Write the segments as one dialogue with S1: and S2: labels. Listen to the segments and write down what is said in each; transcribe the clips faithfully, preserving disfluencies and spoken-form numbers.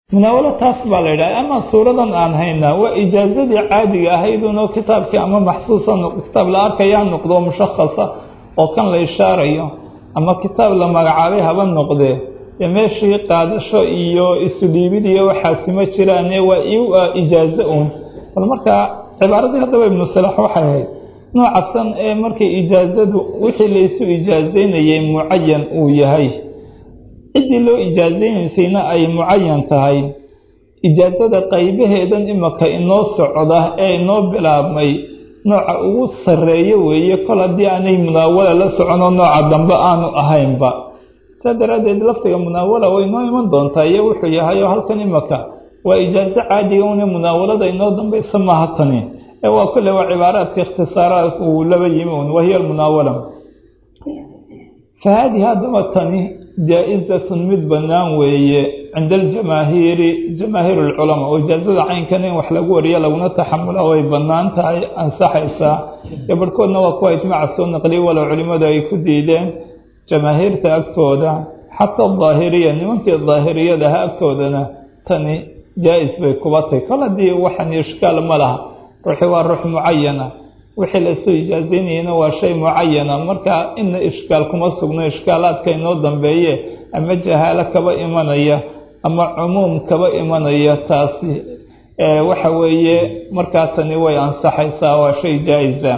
S1: munaawalo taas baa la yidhaha ama suuradan aan haynaa waa ijaazadii caadiga ahaydunoo kitaabkii ama maxsuusa kitaab la arkaya ha noqdo mushakhasa oo kan la ishaarayo ama kitaab la magacaabay haba noqdee ee meeshii qaadasho iyo isu dhiibid iyo waxaasi ma jiraane waa i ijaazo uun bal markaa cibaaradii haddaba ibnu salax waxay ahayd noocasan ee markay ijaazadu wixii laysu ijaazaynayay mucayan uu yahay ciddii loo ijaazaynaysayna ay mucayan tahay ijaazada qaybaheedan imaka inoo socda ee inoo bilaabmay nooca ugu sarreeyo weeye kol haddii aanay munaawala la soconoo nooca dambe aanu ahaynba saa daraaddeed laftiga munaawala way inoo iman doontaa iyo wuxuu yahay oo halkan imaka waa ijaazo caadiga une munaawalada inoo dambaysa maaha tani ee waa kulle waa cibaaraadka ikhtisaaraadka uu laba yimi un wahiya almunaawala fa haadihi haddaba tani jaa-izatun mid bannaan weeye cinda aljamaahiiri jamaahiir alculamaa oo ijaazada caynkan in wax lagu wariyo laguna taxamula way bannaan tahay ansaxaysaa gabadhkoodna waa kuwa ijmaaca soo naqliya walow culimmadu ay ku diideen jamaahiirta agtooda xataa daahiriya nimankii daahiriyadaha agtoodana tani jaa-is bay kuba tahy kol haddii waxan ishkaal ma laha ruuxi waa ruux mucayana wixii lasoo ijaazaynayana waa shay mucayana marka ina ishkaal kuma sugno ishkaalaadka inoo dambeeye ama jahaalo kaba imanaya ama cumuum kaba imanaya taasi waxa weeye markaa tani way ansaxaysaa waa shay jaa-isa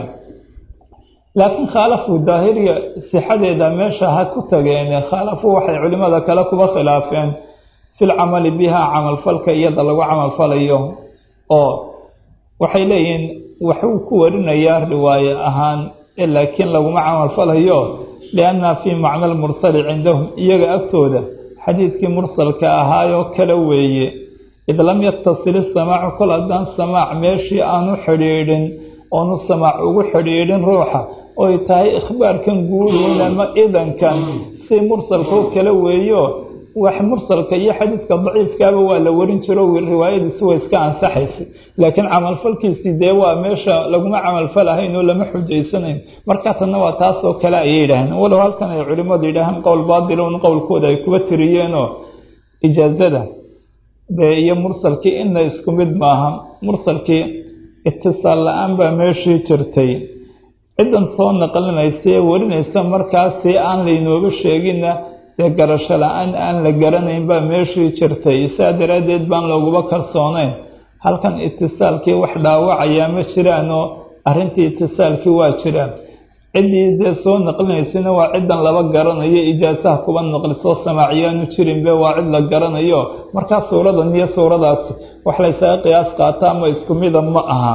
S1: laakiin khaalafu daahiriya sixadeeda meesha ha ku tageene khaalafu waxay culimada kale kuba khilaafeen filcamali biha camalfalka iyada lagu camalfalayo oo waxay leeyihiin waxuu ku warinayaa riwaaye ahaan laakiin laguma camalfalayo lianna fii macna almursali cindahum iyaga agtooda xadiidkii mursalka ahaayoo kale weeye id lam yatasil isamaacu kol haddaan samaac meeshii aanu xidhiidhin oonu samaac ugu xidhiidhin ruuxa oy tahay ikhbaarkan guuruun ama idankan si mursalkoo kale weeyo wax mursalka iyo xadiidka daciifkaaba waa la warin jiro riwaayadiisu way iska ansaxaysay laakiin camalfalkiisii dee waa meesha laguma camalfalahayn oo lama xujaysanayn markaa tanna waa taasoo kale ayay yidhaaheen walow halkan ay culimmadu yidhaahaan qowl baadilown qowlkooda ay kuba tiriyeenoo ijaazada dee iyo mursalkii ina isku mid maaha mursalkii itisaal la-aan baa meeshii jirtay ciddan soo naqlinaysa ee warinaysa markaasi aan laynooga sheeginna dee garasho la-aan aan la garanayn baa meeshii jirtay saa daraaddeed baan looguba kalsoonayn halkan itisaalkii wax dhaawacayaa ma jiraan oo arrintii itisaalkii waa jiraan ciddii dee soo naqlinaysana waa ciddan laba garanayo ijaasaha kuba naqlisoo samaaciyaanu jirinbe waa cid la garanayo markaa suuradan iyo suuradaasi wax laysaga qiyaas qaata ama isku mida ma aha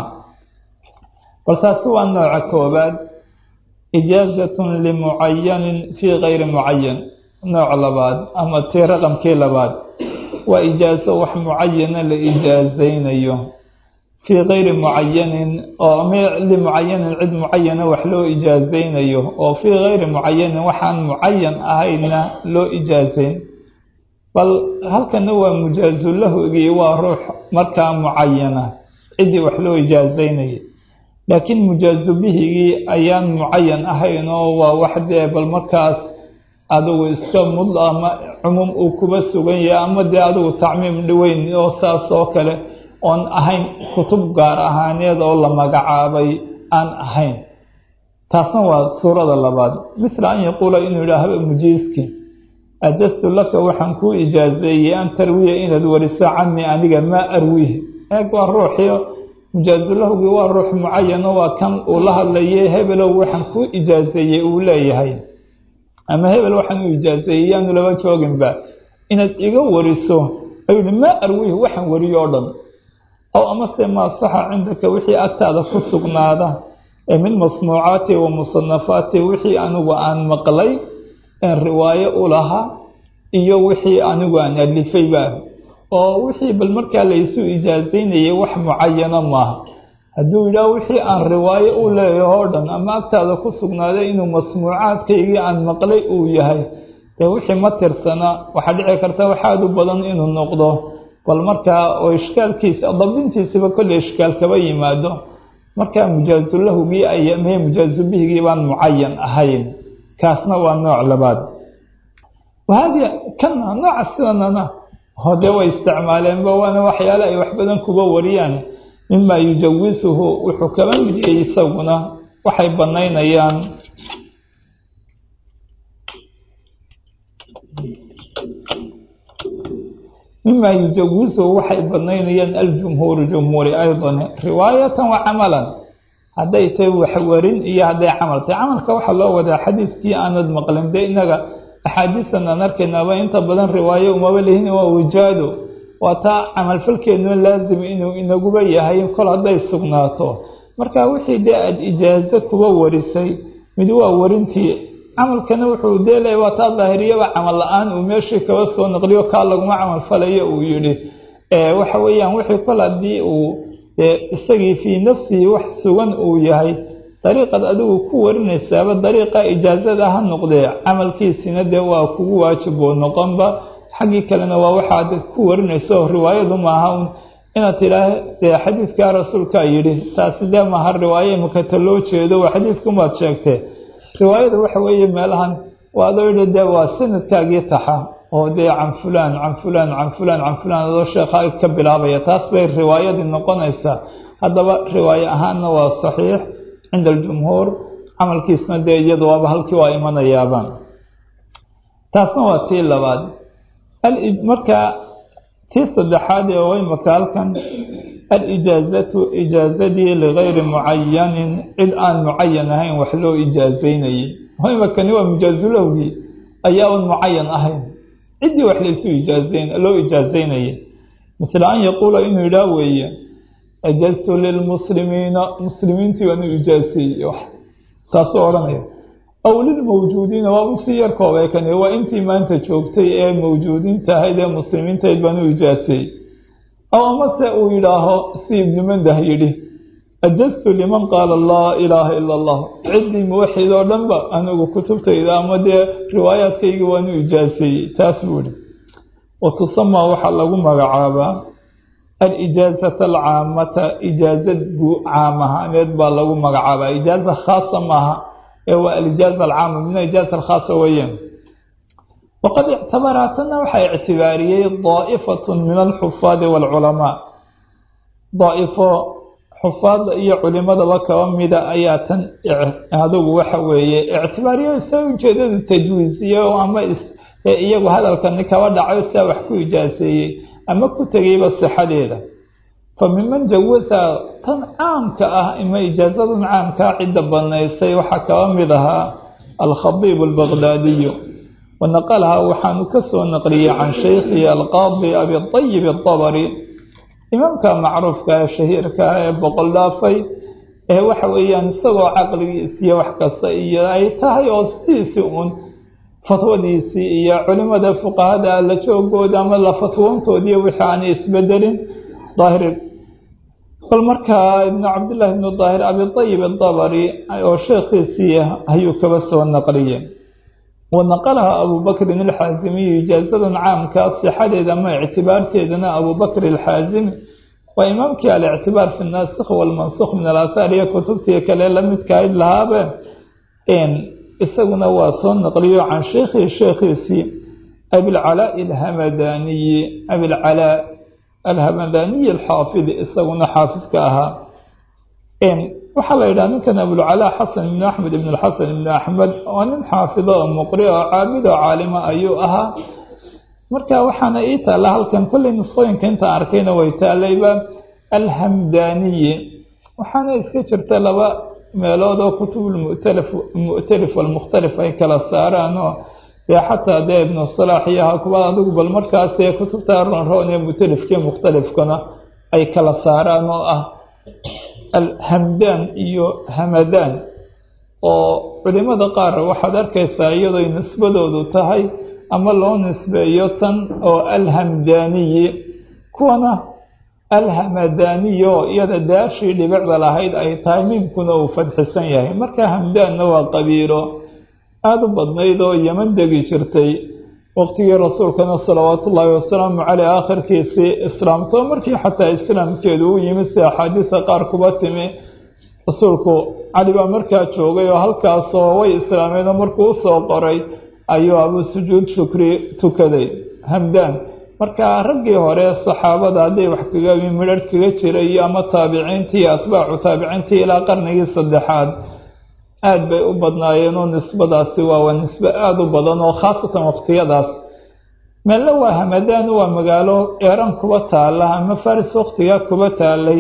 S1: bal taasi waa nooca koobaad ijaazatun limucayanin fii kayri mucayan nooc labaad ama tii raqamkii labaad waa ijaaso wax mucayana la ijaazaynayo fii kayri mucayanin oo limucayanin cid mucayana wax loo ijaazaynayo oo fii kayri mucayanin waxaan mucayan ahayna loo ijaazayn bal halkana waa mujaazulahogii waa ruux markaa mucayana ciddii wax loo ijaazaynaya laakiin mujaazu bihigii ayaan mucayan ahayn oo waa wax dee bal markaas adigu iska mud ama cumuum uu kuba sugan yahay ama dee adigu tacmiim dhaweyn oo saas oo kale oon ahayn kutub gaar ahaaneed oo la magacaabay aan ahayn taasna waa suurada labaad mithla an yaquula inuu yidhaahdo mujiiskii ajastu laka waxaan kuu ijaazeeyey an tarwiya inaad wariso canii aniga maa arwiih eeg waa ruuxio mujaazulahugii waa ruux mucayano waa kan uu la hadlayay hebelow waxaan kuu ijaazeeyey uu leeyahay ama hebel waxaan u ijaazeeyey yaanu laba jooginba inaad iga wariso ayuu yihi maa arwiih waxaan wariyo o dhan ow amase maa saxa cindaka wixii agtaada ku sugnaada ee min masmuucaati wa musanafaati wixii anigu aan maqlay een riwaayo u lahaa iyo wixii anigu aan alifayba oo wixii bal markaa laysu ijaazaynayay wax mucayana maaha hadduu yidhaah wixii aan riwaayo u leeyaho o dhan ama agtaada ku sugnaaday inuu masmuucaadkaygii aan maqlay uu yahay dee wixii ma tirsana waxaa dhici karta waxaad u badan inuu noqdo bal markaa oo ishkaalkiisa dabdintiisaba kolley ishkaal kaba yimaado markaa mujaazulahugii ayamhe mujaazubihigii baan mucayan ahayn kaasna waa nooc labaad wahaadi kana nooca sidanana hode way isticmaaleenba waana waxyaale ay wax badan kuba wariyaan mima yujawisuhu wuxuu kaba mid yahay isaguna waxay banaynayaan mima yujawisuhu waxay banaynayaan aljumhuuru jumhuuri aydan riwaayatan wa camalan hadday tahay wax warin iyo hadday camal tahay camalka waxaa loo wadaa xadiidkii aanad maqlin dee inaga axaadiistan aan arkaynaaba inta badan riwaayo umaba lihin waa wajaado waa taa camalfalkeeduna laazim inuu inaguba yahay kol hadday sugnaato marka wixii dee aada ijaazo kuba warisay mid waa warintii camalkana wuxuu dee leeyahay waa taa daahiriyaba camal la-aan uu meeshii kaba soo naqliyo kaa laguma camal falayo uu yidhi waxa weeyaan wixii kol haddii uu isagii fii nafsihi wax sugan uu yahay dariiqad adigu ku warinaysaaba dariiqa ijaazada ha noqdee camalkiisina dee waa kugu waajib oo noqonba xaggii kalena waa waxaad ku warinayso riwaayadu maaha inaad tidhaah dee xadiidkaa rasuulkaa yidhi taasi dee maaha riwaayo imakata loo jeedo waa xadiidkumaad sheegtee riwaayada waxa weeye meelahan waa adoo yidhi dee waa sanadkaagii taxa oo dee can fulaan can fulaan can fulaan can fulaan adoo sheekha ka bilaabaya taas bay riwaayadii noqonaysaa haddaba riwaayo ahaanna waa saxiix cinda aljumhuur camalkiisna dee iyadu waaba halkii waa imanayaabaan taasna waa tii labaad marka tii saddexaad ee waymaka halkan alijaazatu ijaazadii ligayri mucayanin cid aan mucayan ahayn wax loo ijaazaynayay waymakani waa mujaazulowgii ayaa un mucayan ahayn ciddii wax laysu ijaazayn loo ijaazaynayay misla an yaquula inuu yidhaa weeye ajaztu lilmuslimiina muslimiintii waanu ijaaseeyey taasoo odhanaya aw lilmawjuudiina waa usii yar koobeekani waa intii maanta joogtay ee mawjuudiinta ahayd ee muslimiintahayd baanu ijaaseeyey aw amase uu yidhaaho si ibnu mandah yidhi ajaztu liman qaala laa ilaaha ila allah ciddii muwaxid oo dhanba anigu kutubtayda ama dee riwaayaadkayga waanu ijaaseeyey taas buu idhi wa tusamaa waxaa lagu magacaabaa alijaazata alcaamata ijaazad caam ahaaneed baa lagu magacaabaa ijaaza khaasa maaha ee waa alijaaza alcaama mina ijaaza alkhaasa weeyaan waqad ictabara tanna waxaa ictibaariyey daa'ifatun min alxufaadi waalculamaa daa'ifo xufaadda iyo culimadaba kaba mida ayaa tan adigu waxa weeye ictibaariyo isaa ujeedada tajwiisiye ama iyagu hadalkani kaba dhacayo sidaa wax ku ijaaseeyey ama ku tegayba sixadeeda fa miman jawasa tan caamka ah ima ijaazadan caamkaa cidda banaysay waxaa kaba mid ahaa alkhadiib albaqdaadiyu wanaqalaha waxaanu ka soo naqliyey can shaykhihi alqaadi abiayib adabari imaamka macruufka ee shahiirka ee boqol dhaafay ee waxa weeyaan isagoo caqligiisiiyo wax kasta iyo ay tahay oo sidiisii uun fatwadiisii iyo culimada fuqahada la joogooda ama la fatwoontoodiiyo wixii aanay isbedelin daahir bal markaa ibnu cabdillahi ibnu daahir abiayib adabari oo sheekhiisii ayuu kaba soo naqliyey wanaqalaha abubakrin alxaazimiyu ijaazadan caamkaa sixadeeda ama ictibaarteedana abubakr alxaazimi waa imaamkii alictibaar fi naasikh walmansukh min alaahaar iyo kutubtii kale la midkahayd lahaabe isaguna waa soo naqliyo can sheekhihi sheekhiisii abilcalaa alhamadaniyi abilcalaa alhamadaniyi alxaafidi isaguna xaafidka ahaa waxaa la yidhaha ninkan abulcalaa xasan ibnu axmed ibn alxasan ibnu axmed waa nin xaafido oo muqri oo caabid oo caalima ayuu ahaa marka waxaana ii taalla halkan kollay nusqooyinka intaan arkayna way taalayba alhamdaniyi waxaana iska jirta laba meelood oo kutubulmu'talif mu'talif walmukhtalif ay kala saaraan oo dee xataa dee ibnu salaax iyo hakuba adigu bal markaas ee kutubta ronroon ee mu'talifkii mukhtalifkana ay kala saaraan oo ah alhamdaan iyo hamadaan oo culimada qaar waxaad arkaysaa iyadooy nisbadoodu tahay ama loo nisbeeyo tan oo alhamdaaniyi kuwana alhamadaniyo iyada daashii dhibicda lahayd ay tahay miimkuna uu fadxisan yahay marka hamdaanna waa qabiilo aada u badnayd oo yeman degi jirtay waqtigii rasuulkana salawaatu ullaahi wasalaamu caleyh aakhirkiisii islaamto markii xataa islaamkeedu u yimid si axaadiisa qaar kuba timi rasuulku cali baa markaa joogay oo halkaasoo way islaameen oo markuu usoo qoray ayuu abuu sujuud shukri tukaday hamdaan marka raggii hore saxaabada hadday wax kaga midhar kaga jiray ama taabiciintii atbaacu taabiciintii ilaa qarnigii saddexaad aad bay u badnaayeen oo nisbadaasi waa waa nisbe aada u badan oo khaasatan waqtiyadaas meelna waa hamadaan waa magaalo eeran kuba taala ama faris waqtigaa kuba taalay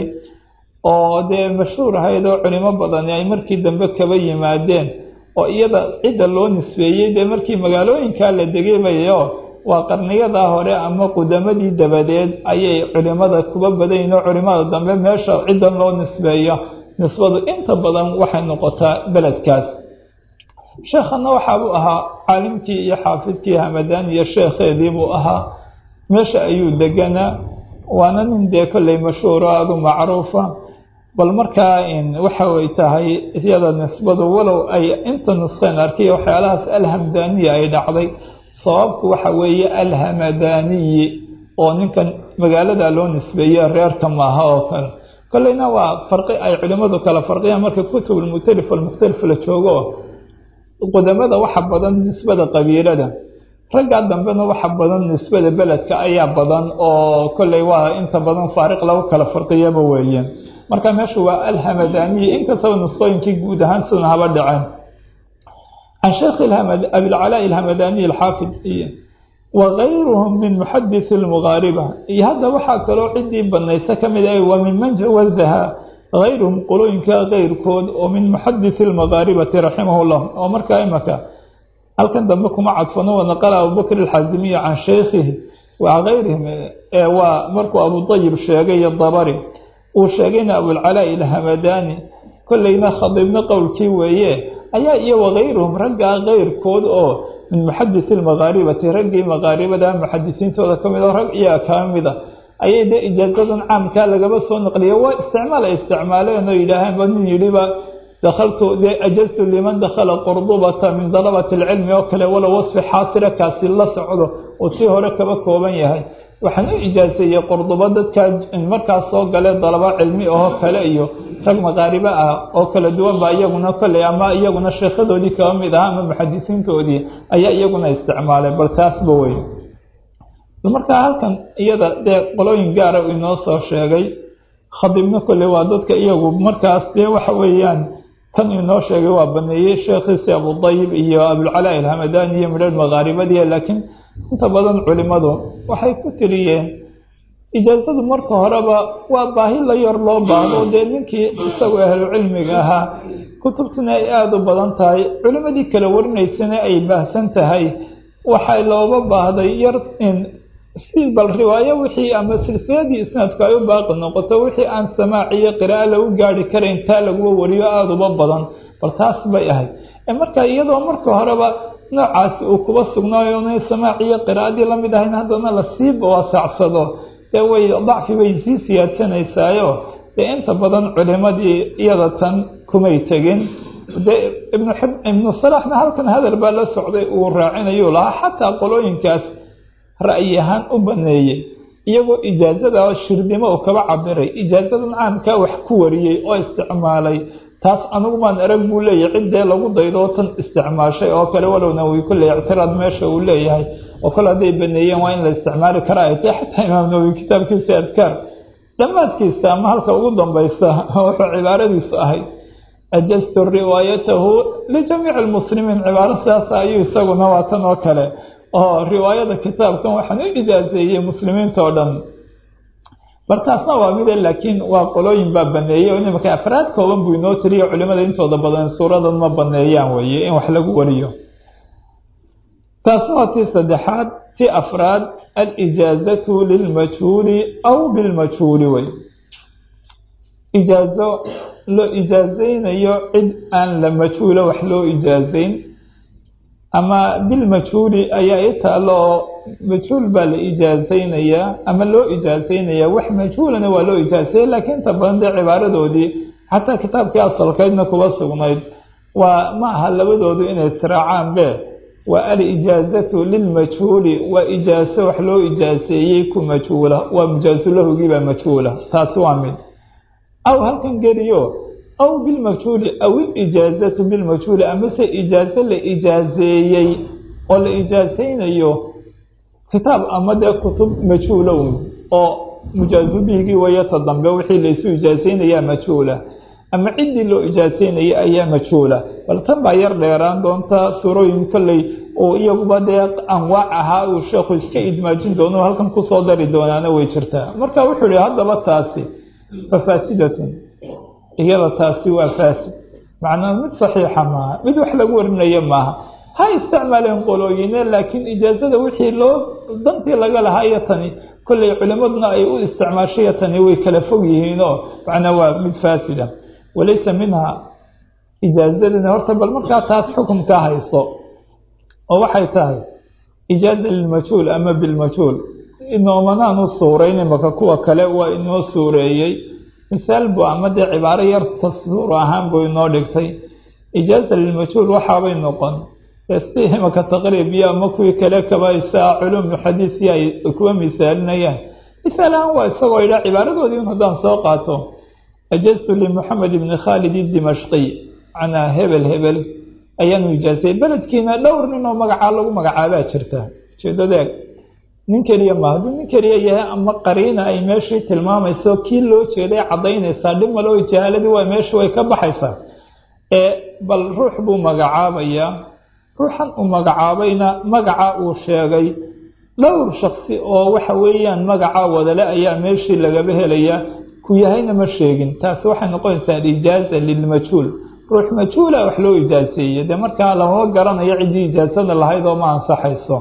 S1: oo dee mashhuur ahayd oo culimo badani ay markii dambe kaba yimaadeen oo iyada cidda loo nisbeeyey dee markii magaalooyinkaa la degaybayo waa qarniyadaa hore ama qudamadii dabadeed ayay culimada kuba badayin oo culimada dambe meesha ciddan loo nisbeeyo nisbadu inta badan waxay noqotaa beledkaas sheekhana waxaabuu ahaa caalimkii iyo xaafidkii hamadaan iyo sheekheedii buu ahaa meesha ayuu deganaa waana nin dee kolley mashhuuro aadu macruufa bal markaa waxa way tahay iyada nisbadu walow ay inta nuskheen arkay waxyaalahaas alhamdaaniya ay dhacday sababku waxa weeye alhamadaaniyi oo ninkan magaalada loo nisbeeye reerka maaha oo kale kolleyna waa farqi ay culimadu kala farqiyaan marka kutub almukhtalif almukhtalif la joogo qudamada waxa badan nisbada qabiilada ragga dambena waxa badan nisbada beledka ayaa badan oo kolley waa inta badan faariq lagu kala farqiyaba weeye marka meeshu waa alhamadaaniyi inkastaba nusqooyinkii guud ahaan sidana haba dhaceen can sheekh abilcalaa alhamadaniy alxaafid wagayruhum min muxadith almugaariba iyo hadda waxaa kaloo ciddii badnaysa ka mid ah wa min man jawazaha gayruhum qolooyinka keyrkood oo min muxadith almagaaribati raximahullah oo markaa imaka halkan dambe kuma cadfano wanaqala abubakr alxazimiya can sheykhihi wa gayrihim waa markuu abudayib sheegay dabari uu sheegayna abulcalaa alhamadani kolleyna khadiibna qowlkii weeye ayaa iyo wagayruhum raggaa keyrkood oo min muxadith almagaaribati raggii magaaribada muxadisiintooda ka mid oo rag iyaa kaa mida ayay dee ijaazadan caamkaa lagaba soo naqliya waa isticmaal ay isticmaaleen oo yidhaaheen ba nin yidhiba dakhaltu dee ajaztu liman dakhala qurdubata min dalabati alcilmi oo kale walow wasfi xaasira kaasi la socdo oo tii hore kaba kooban yahay waxaan u ijaaseeyey qurduba dadkaa markaas soo galee dalaba cilmi oo kale iyo rag maqaaribo ah oo kala duwan ba iyaguna kolley ama iyaguna sheekhadoodii kaba mid aha ama muxadisiintoodii ayaa iyaguna isticmaalay bal taasba wey markaa halkan iyada dee qolooyin gaara inoo soo sheegay khadiibna kolley waa dadka iyagu markaas dee waxa weeyaan kan inoo sheegay waa baneeyey sheekhiisi abudayib iyo abulcalaa alhamadani iyo midhar maqaaribadii laakiin inta badan culimadu waxay ku tiriyeen ijaazadu marka horeba waa baahi la yar loo baahdo dee ninkii isagoo ahlucilmiga ahaa kutubtina ay aada u badan tahay culimadii kala warinaysana ay baahsan tahay waxay looga baahday yar in si bal riwaayo wixii ama silsiladii isnaadku ay u baaqi noqoto wixii aan samaaciyo qira'a lagu gaari karayn taa laguba wariyo aada uba badan bal taas bay ahayd marka iyadoo marka horeba noocaasi uu kuba sugnaayo inay samaaciyo qiraa'adii la mid ahayn haddana la sii wasaacsado dee way dacfi bay sii siyaadsanaysaayoo dee inta badan culimadii iyada tan kumay tegin dee ibnu salaaxna halkan hadal baa la socday uu raacinayuu lahaa xataa qolooyinkaas ra'yi ahaan u baneeyey iyagoo ijaazada shirdimo uu kaba cabiray ijaazadan caamkaa wax ku wariyey oo isticmaalay taas anugu maan arag buu leeyahay ciddee lagu daydoo tan isticmaashay oo kale walowna wi kulley ictiraad meesha uu leeyahay oo kale hadday baneeyeen waa in la isticmaali karaa ay tahay xataa imaam nawowi kitaabkiisa adkaar dhammaadkiisa ama halka ugu dambaysa wuxuu cibaaradiisu ahayd ajaztu riwaayatahu lijamiici almuslimiin cibaaro sidaas ayuu isaguna waa tan oo kale oo riwaayada kitaabkan waxaan u ijaazeeyey muslimiinta oo dhan bartaasna waa mide laakiin waa qolooyin baa baneeyey oo imaka afraad kooban buu inoo tiriyo culimada intooda badan suuradan ma baneeyaan weeye in wax lagu wariyo taasna waa tii saddexaad tii afraad alijaazatu lilmajhuuli aw bilmajhuuli wey ijaazo loo ijaazaynayo cid aan la majhuula wax loo ijaazayn ama bilmajhuuli ayaa i taalo oo majhuul baa la ijaazaynayaa ama loo ijaazaynayaa wax majhuulana waa loo ijaazayay laakiin inta badan dee cibaaradoodii xataa kitaabkii asalkeedna kuba sugnayd waa ma aha labadoodu inay israacaan be waa alijaazatu lilmajhuuli waa ijaazo wax loo ijaazeeyey ku majhuula waa mujaasulahugii baa majhuula taasi waa mid aw halkan geliyo aw bilmajhuuli aw ilijaazatu bilmajhuuli amase ijaazo la ijaazeeyey oo la ijaazaynayo kitaab ama dee kutub majhuulow oo mujaazubihigii wayata dambe wixii laysu ijaasaynayaa majhuula ama ciddii loo ijaasaynaya ayaa majhuula bal tan baa yar dheeraan doonta suurooyin kolley oo iyaguba dee anwaac ahaa uu sheekhu iska idmaajin doono halkan kusoo dari doonaana way jirtaa marka wuxuu ihi haddaba taasi fa faasidatun iyada taasi waa faasid macnaa mid saxiixa maaha mid wax lagu warinayo maaha ha isticmaaleen qolooyine laakiin ijaazada wixii loo dantii laga lahaa iyo tani kolley culimaduna ay u isticmaashay tani way kala fog yihiinoo macnaa waa mid faasida walaysa minha ijaazadina horta bal markaa taas xukumkaa hayso oo waxay tahay ijaaza lilmajhuul ama bilmajhuul inoomanaan u suurayna maka kuwa kale waa inoo suureeyey misaal buu ama dee cibaaro yar tasbuur ahaan buu inoo dhigtay ijaaza lilmajhuul waxaabay noqon si imaka taqriibiya ama kuwii kale kabaysaa culumu xadiisi ay kuwa misaalinayaan misaal ahaan waa isagoo idhaa cibaaradoodii in haddaan soo qaato ajaztu limuxamed ibni khaalid dimashqiy macnaa hebel hebel ayaanu ijaasayay beledkiina dhowr nin oo magacaa lagu magacaabaa jirta ujeedadeeg nin keliya ma hadduu nin keliya yahay ama qariina ay meeshii tilmaamayso kii loo jeeday caddaynaysaa dhib maloo jahaaladii waa meesha way ka baxaysaa ee bal ruux buu magacaabayaa ruuxan uu magacaabayna magaca uu sheegay dhowr shaksi oo waxa weeyaan magaca wadale ayaa meeshii lagaba helayaa ku yahayna ma sheegin taasi waxay noqonaysaa alijaaza lilmajhuul ruux majhuula wax loo ijaaseeyey dee markaa lama garanayo ciddii ijaasada lahayd oo ma ansaxayso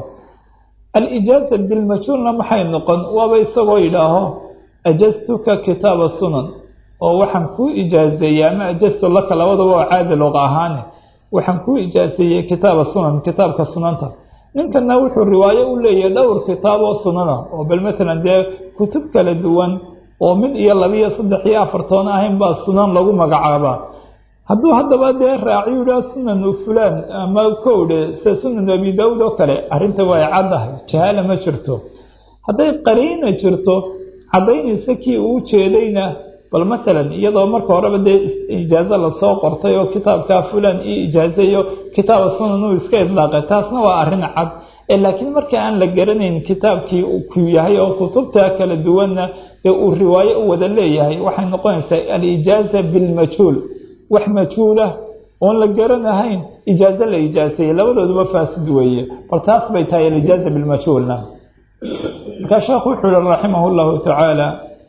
S1: alijaaza bilmajhuulna maxay noqon waaba isagoo yidhaaho ajaztuka kitaaba sunan oo waxaan kuu ijaazeeyey ama ajaztu laka labadaba oo caadi luqa ahaane waxaan kuu ijaaseeyey kitaaba sunan kitaabka sunanta ninkana wuxuu riwaayo u leeyahay dhowr kitaab oo sunana oo bal matalan dee kutub kala duwan oo mid iyo laba iyo saddex iyo afartoona ahayn baa sunan lagu magacaabaa hadduu haddaba dee raaciyu idhaa sunanu fulaan ama kowdhe sida sunanu abi daawud oo kale arrinta way caddahay jahaala ma jirto hadday qariina jirto caddaynaysa kii uu jeedayna bal matalan iyadoo marka horeba dee ijaazo lasoo qortay oo kitaabkaa fulaan io ijaazayo kitaaba sunan uu iska idlaaqay taasna waa arrin cad ee laakiin marka aan la garanayn kitaabkii ku yahay oo kutubta kala duwanna ee uu riwaayo u wada leeyahay waxay noqonaysaa alijaaza bilmajhuul wax majhuulah oon la garanahayn ijaazo la ijaaseeyey labadooduba faasid weeye bal taas bay tahay alijaaza bilmajhuulna markaa sheekhu wuxuu yihi raximah llahu tacaala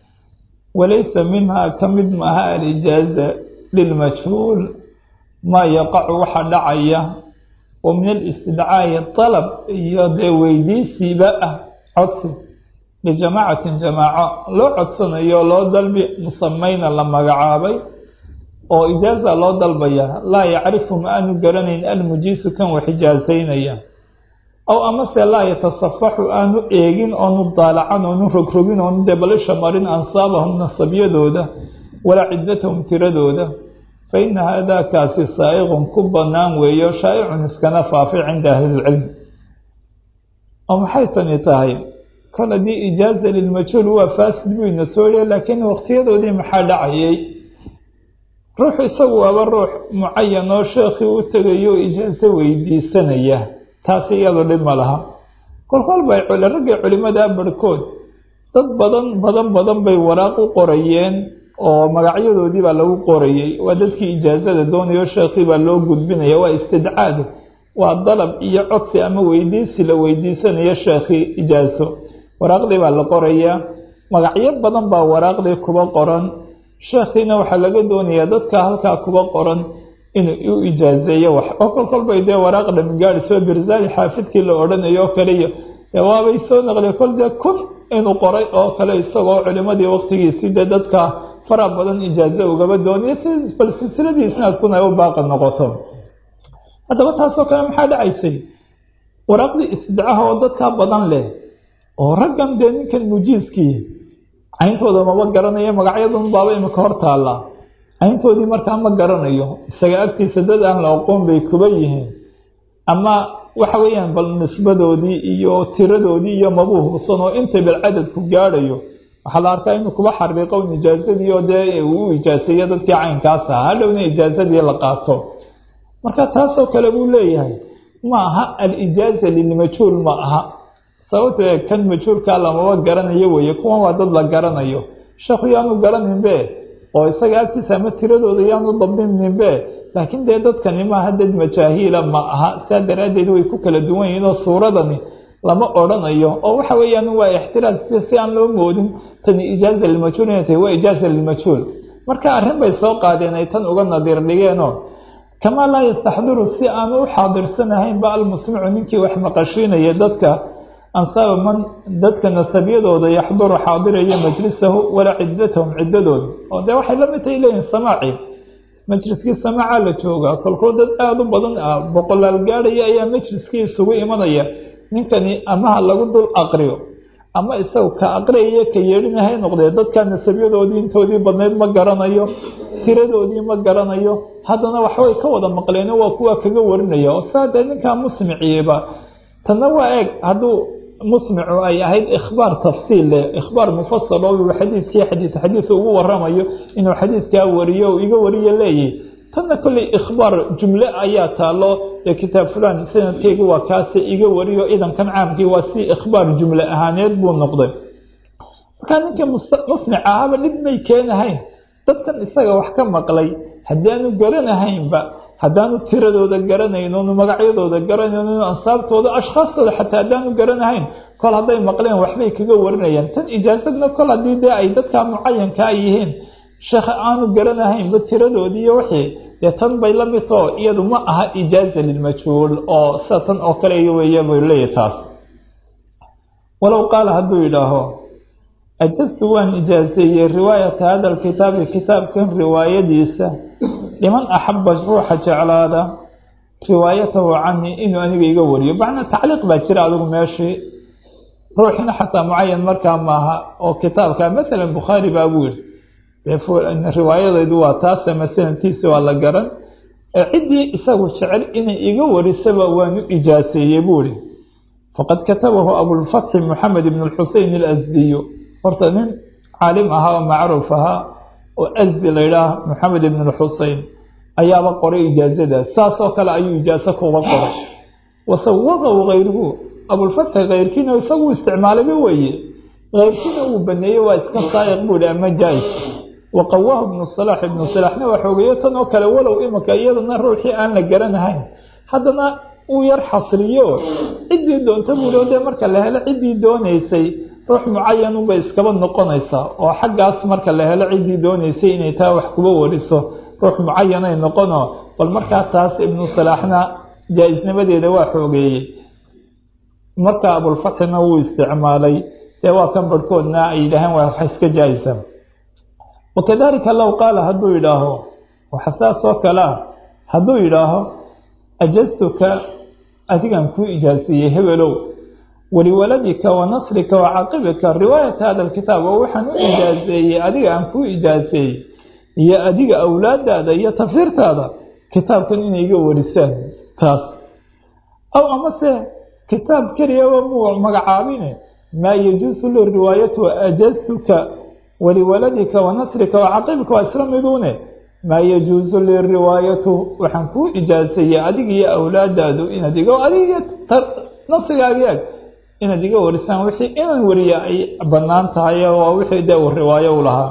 S1: walaysa minhaa ka mid maaha alijaaza lilmajhuul maa yaqacu waxa dhacaya oo min alistidcaa'i dalab iyo dee weydiisiiba ah codsi lijamaacatin jamaaco loo codsanayo loo dalbi musamayna la magacaabay oo ijaaza loo dalbaya laa yacrifu ma aanu garanayn almujiisu kan wax ijaasaynaya aw amase laa yatasafaxu aanu eegin oonu daalacan oonu rogrogin oonu debalisha marin ansaabahum nasabyadooda walaa ciddatahum tiradooda fa ina haadaakaasi saa'iqun ku bannaan weeyo shaa'icun iskana faafi cinda ahlilcilm oo maxay tani tahay kol haddii ijaaza lilmajhuul waa faasid buu ina soo leey laakiin waqtiyadoodii maxaa dhacayay ruux isagu waaba ruux mucayan oo sheekhii u tegayo ijaazo weydiisanaya taasi iyadoo dhib ma laha kolkol bay raggii culimada barhkood dad badan badan badan bay waraaq u qorayeen oo magacyadoodii baa lagu qorayay waa dadkii ijaazada doonayo sheekhii baa loo gudbinaya waa istidcaad waa dalab iyo codsi ama weydiisi la weydiisanayo sheekhii ijaazo waraaqdii baa la qorayaa magacyo badan baa waraaqdii kuba qoran sheekhiina waxaa laga doonayaa dadka halkaa kuba qoran inuu u ijaazeeyo wax oo kol kolbay dee waraaq dhamigaadi soo birzaali xaafidkii la odhanayo oo kale iyo waabay soo naqliya kol dee kun inuu qoray oo kale isagoo culimadii waqtigiisii dee dadka fara badan ijaazo ugaba doonaya si bal silsiladii isnaadkuna ay u baaqi noqoto haddaba taasoo kale maxaa dhacaysay waraaqdii istidcaha oo dadkaa badan leh oo raggan dee ninkan mujiiskii cayntooda maba garanayo magacyadan baaba imika hor taallaa cayntoodii markaa ma garanayo isaga agtiisa dad aan la aqoon bay kuba yihiin ama waxa weeyaan bal nisbadoodii iyo tiradoodii iyo mabuu hubsan oo inta bal cadadku gaadhayo waxaa la arkaa inuu kuba xariiqo ijaazadii oo dee uu ijaaseeyo dadkii caynkaas aha hadhowna ijaazadii la qaato marka taasoo kale buu leeyahay ma aha alijaaza lilmajhuul ma aha sababtoo kan majhuulkaa lamaba garanayo weeye kuwan waa dad la garanayo sheekhu yaanu garaninbe oo isaga agtiisa ama tiradooda yaanu dabdinninbe laakiin dee dadkani maaha dad majaahiila ma aha saa daraaddeed way ku kala duwan yihiin oo suuradani lama odhanayo oo waxa weeyaan waa ixtiraas si aan loo moodin tani ijaaza lilmajhuul inay tahay waa ijaaza lilmajhuul marka arrin bay soo qaadeen ay tan uga nadiir dhigeenoo kamaa laa yastaxdiru si aanu u xaadirsanahayn ba almusmicu ninkii wax maqashiinaya dadka ansaaba man dadka nasabyadooda yaxduru xaadiraya majlisahu walaa ciddatahum ciddadooda oo dee waxay la mid tahay leeyihin samaaci majliskii samaaca la joogaa kolkuu dad aada u badan ah boqolaal gaadhaya ayaa majliskii isugu imanaya ninkani amaha lagu dul aqriyo ama isagu ka aqriyayo ka yeedhinahay noqdee dadkaa nasabyadoodii intoodii badnayd ma garanayo tiradoodii ma garanayo haddana waxbay ka wada maqleeno waa kuwa kaga warinaya oo saa dee ninkaa musmiciiba tanna waa eeg hadduu musmicu ay ahayd ikhbaar tafsiil leh ikhbaar mufasal oo xadiidkii xadiid xadiid ugu waramayo inuu xadiidkaa wariyo oo iga wariyo leeyahay tanna kolley ikhbaar jumle ayaa taalo ee kitaab fulaan sanadkeygu waa kaasi iga wariyo idankan caamkii waa si ikhbaar jumle ahaaneed buu noqday markaa ninkii musmic ahaaba dhib may keenahayn dadkan isaga wax ka maqlay haddii aanu garanahaynba haddaanu tiradooda garanayn oonu magacyadooda garanayn oonu ansaabtooda ashkhaastooda xataa haddaanu garanahayn kol hadday maqleen waxbay kaga warinayaan tan ijaasadna kol haddii dee ay dadkaa mucayanka ay yihiin sheekh aanu garanahaynba tiradoodii iyo wixii dee tan bay la mid oo iyadu ma aha ijaaza lilmajhuul oo sida tan oo kale iyo weeye bay leeyahay taas walow qaala hadduu yidhaaho ajastu waan ijaazeeyey riwaayata hada alkitaabi kitaabkan riwaayadiisa liman axaba ruuxa jeclaada riwaayatahu canii inuu aniga iga wariyo macnaa tacliiq baa jira adigu meeshii ruuxina xataa mucayan markaa maaha oo kitaabka maalan bukhaari baa buu yidhi riwaayadaydu waa taas ama sanadkiisa waa la garan ee ciddii isagu jecel inay iga warisaba waanu ijaaseeyey buu ihi faqad katabahu abulfatxi moxamed ibn lxusein alasdiyu horta nin caalim ahaa oo macruuf ahaa oo asdi la yidhaah moxamed ibn lxusein ayaaba qoray ijaazadaas saas oo kale ayuu ijaaso kuga qoray wasawaqahu kayruhu abulfatxi kayrkiina isagu isticmaalayba weeye kayrkiina uu baneeyey waa iska saayiq buu ihi ama jaa-is waqawaahu ibnu salaax ibnu salaaxna waa xoogeeyo tan oo kale walow imika iyadana ruuxii aan la garanahayn haddana uu yar xasriyo ciddii doonta buuhi dee marka la helo ciddii doonaysay ruux mucayanunbay iskaba noqonaysaa oo xaggaas marka la helo ciddii doonaysay inay taa wax kuba wariso ruux mucayanay noqono bal markaa taas ibnu salaaxna jaa-isnimadeeda waa xoogeeyey marka abulfatxina wuu isticmaalay dee waa kan barhkoodna ay yidhaaheen waa wax iska jaa-isa wakadalika low qaala hadduu yidhaaho waxa saas oo kale ah hadduu yidhaaho ajastuka adigan kuu ijaaseeyey hebelow waliwaladika wa nasrika wa caaqibika riwaayata hada alkitaab oo waxaan u ijaaseeyey adiga aan kuu ijaaseeyey iyo adiga awlaadaada iyo tafsiirtaada kitaabkan inay iga warisaan taas aw amase kitaab keliyaba muu magacaabine maa yajuusu li riwaayatu ajastuka waliwaladika wa nasrika wa caaqibika waa isla miduune maa yajuusu li riwaayatu waxaan kuu ijaaseeyey adiga iyo awlaadaadu inaad iga adiga nasrigaagaag inaad iga warisaan wixii inaan wariya ay bannaan tahay waa wixii dee uu riwaayo u lahaa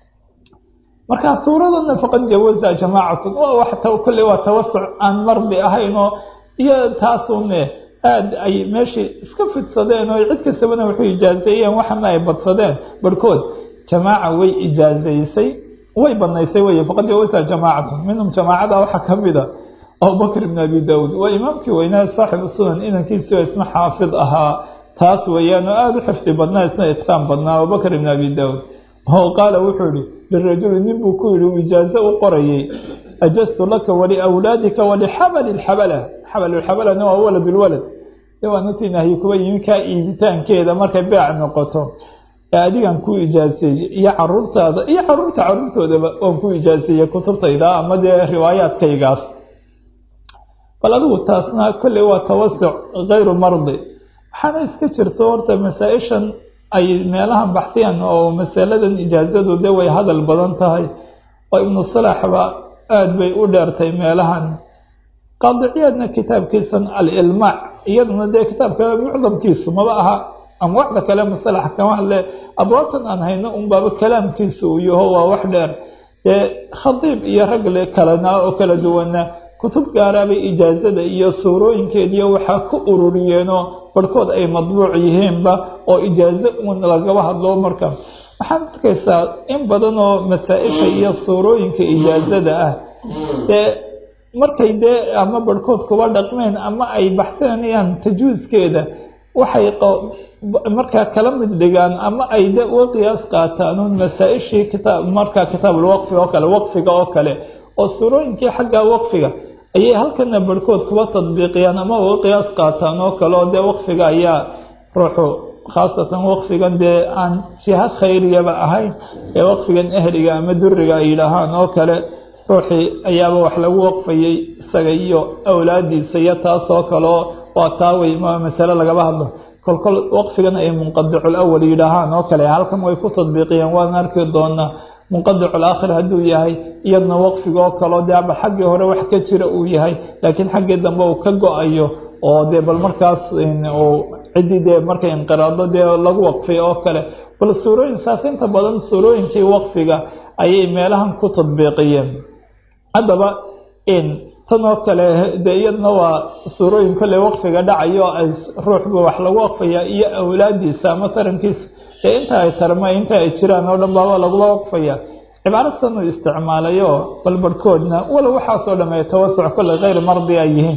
S1: markaa suuradana faqad jawaza jamaacatun waa wax kolley waa tawasuc aan mardi ahayn oo iyo taasune aada ay meeshii iska fidsadeen oo cid kastabana wuxuu ijaazeeyeen waxana ay badsadeen barhkood jamaaca way ijaazaysay way banaysay wey faqad jawaza jamaacatun minhum jamaacada waxaa ka mida abubakr ibn abi daawuud waa imaamkii weynaa saaxibu sunan inankiisii oo isna xaafid ahaa taas weeyaan oo aada u xifdi badnaa isna itqaan badnaa abubakr ibn abi daawuud oo qaala wuxuu yihi lirajuli nin buu ku yihi uu ijaazo u qorayay ajastu laka waliawlaadika walixabali lxabala xabalulxabalana waa walad lwalad waa natii nahyi kuba yimi kaa iibitaankeeda markay beec noqoto ee adigan kuu ijaaseeyey iyo caruurtaada iyo caruurta caruurtoodaba oon ku ijaaseeyey kutubtayda ama dee riwaayaadkaygaas bal adigu taasna kolley waa tawasuc kayru mardi waxaana iska jirto horta masaa-ishan ay meelahan baxtiyaan oo masaladan ijaazadu dee way hadal badan tahay oo ibnu salaaxba aada bay u dheertay meelahan qaadiciyaadna kitaabkiisan al-ilmaac iyaduna dee kitaabka mucdamkiisu maba aha ama waxda kale musalax kama hadle abwaabtan aan hayno un baaba kalaamkiisa uu yaho waa wax dheer dee khadiib iyo rag le kalena oo kala duwana kutub gaaraabay ijaazada iyo suurooyinkeediiyo waxaa ku ururiyeenoo barhkood ay madbuuc yihiinba oo ijaazo un lagaba hadlo marka waxaad arkaysaa in badan oo masaa-isha iyo suurooyinka ijaazada ah dee markay dee ama barhkood kuba dhaqmeen ama ay baxsanayaan tajuuskeeda waxay markaa kala mid dhigaan ama ay de uga qiyaas qaataan un masaa-ishii kitaab markaa kitaabulwaqfi oo kale waqfiga oo kale oo suurooyinkii xagga waqfiga ayay halkana barhkood kuba tadbiiqiyaan ama uga qiyaas qaataan oo kale oo dee waqfiga ayaa ruuxu khaasatan waqfigan dee aan jihaad khayriyaba ahayn ee waqfigan ehliga ama duriga ay yidhaahaan oo kale ruuxii ayaaba wax lagu waqfayay isaga iyo awlaadiisa iyo taasoo kaleo waa taawey ma masale lagaba hadlo kolkol waqfigan ay munqadicul awal yidhaahaan oo kale halkan way ku tadbiiqiyeen waan arki doonaa munqadicul aakhir hadduu yahay iyadna waqfiga oo kaleo dee aba xaggii hore wax ka jira uu yahay laakiin xaggii dambe uu ka go-ayo oo dee bal markaas uu ciddii dee markay inqiraado dee lagu waqfay oo kale bal suurooyin saas inta badan suurooyinkii waqfiga ayay meelahan ku tadbiiqiyeen haddaba in tan oo kale dee iyadna waa suurooyin kolley waqfiga dhacayo ay ruuxba wax lagu waqfayaa iyo awlaadiisa ama tarankiisa ee inta ay tarma inta ay jiraan oo dhan baaba lagula waqfaya cibaaro san uu isticmaalayo bal barhkoodna walow waxaasoo dham ay tawasuc kolley kayr mardi ay yihiin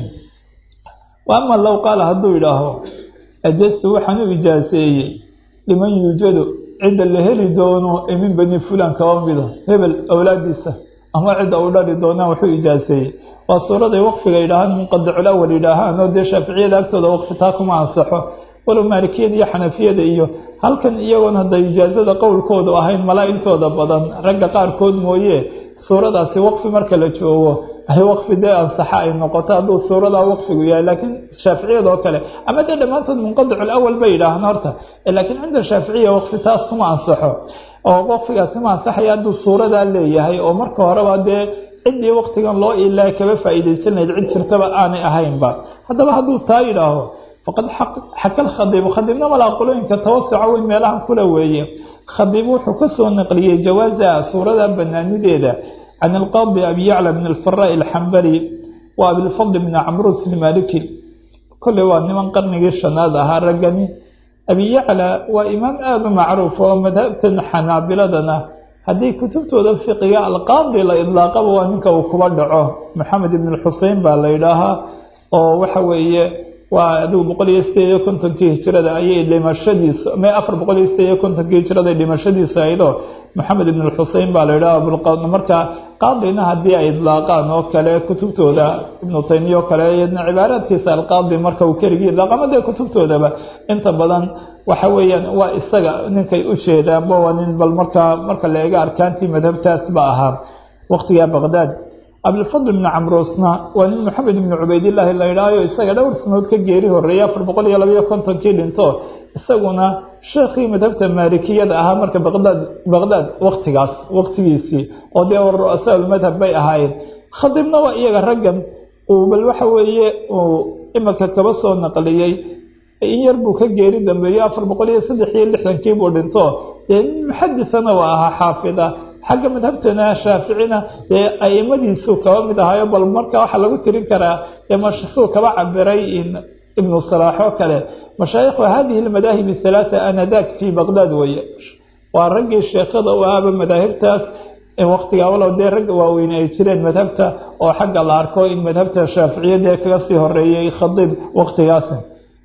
S1: wa ama low qaala hadduu yidhaaho ajastu waxaan u ijaaseeyey liman yuujadu cidda la heli doono ee min bani fulan kaba mido hebel awlaadiisa ama cidda uu dhali doonaan wuxuu ijaaseeyey waa suuraday waqfiga yidhaahaan munqadicul awal yidhaahaan oo dee shaaficiyada agtooda waqfi taa kuma ansaxo walow maalikiyada iyo xanafiyada iyo halkan iyagoon hadda ijaazada qowlkoodu ahayn malaa-intooda badan ragga qaarkood mooye suuradaasi waqfi marka la joogo ay waqfi dee ansaxa ay noqoto hadduu suuradaa waqfigu yahay laakiin shaaficiyada oo kale ama dee dhammaantood munqadicul awal bay yidhaahaan horta laakiin cinda shaaficiya waqfi taas kuma ansaxo oo waqfigaasi ma ansaxaya hadduu suuradaa leeyahay oo marka horeba dee ciddii waqtigan loo ilaa kaba faa'iidaysanayd cid jirtaba aanay ahaynba haddaba hadduu taa yidhaaho faqad xaka lkhadiibu khadiibna malaa qolooyinka tawasuca weyn meelahan kula weeye khadiib wuxuu ka soo naqliyey jawaaza suurada banaanideeda can alqaadi abi yacla bn alfaraa alxambali wa abilfadl bni camrus ilmaliki kolley waa niman qarnigii shanaad ahaa raggani abi yacla waa imaam aada u macruuf oo madhabtan xanaabiladana haddii kutubtooda fiqiga alqaadi la idlaaqaba waa ninka uu kuba dhaco maxamed ibn xusein baa la yidhaahaa oo waxa weeye waa adigu boqol iyo sideed iyo kontonkii hijirada ayay dhimashadiisa me afar boqol iyo sideed iyo kontonkii hijirada ay dhimashadiisa aydoo maxamed ibn xusein baa la yidhaha marka qaadina haddii ay idlaaqaan oo kale kutubtooda ibnu taymiya oo kale iyadna cibaaraadkiisa alqaadi marka uu keligii idlaaqama dee kutubtoodaba inta badan waxa weeyaan waa isaga ninkay u jeedaanba waa nin bal markaa marka la eega arkaantii madhabtaas ba ahaa waqtigaa baqdaad abilfadl ibni camrosna waa nin maxamed ibni cubaydillaahi la yidhaahayo isaga dhowr sanood ka geeri horeeyay afar boqol iyo labaiyo kontonkii dhinto isaguna sheekhii madhabta maalikiyada ahaa marka baqdaad baqdaad waqtigaas waqtigiisii oo dee ru'asaaulmadhab bay ahaayeen khadiibna waa iyaga raggan uu bal waxa weeye uu imika kaba soo naqliyey in yar buu ka geeri dambeeyo afar boqol iyo saddex iyo lixdankii buu dhinto dee nin muxadisana waa ahaa xaafida xagga madhabtana shaaficina dee aimadiisuu kaba mid ahaayo bal marka waxaa lagu tirin karaa dee mashsuu kaba cabiray ibnu salaax oo kale mashaayikhu hadihi lmadaahib halaaa anadak fii baqdaad weye waa raggii sheekhada u ahaba madaahibtaas waqtigaa walow dee ragga waaweyn ay jireen madhabta oo xagga la arko in madhabta shaaficiyadee kaga sii horeeyey khadiib waqtigaasi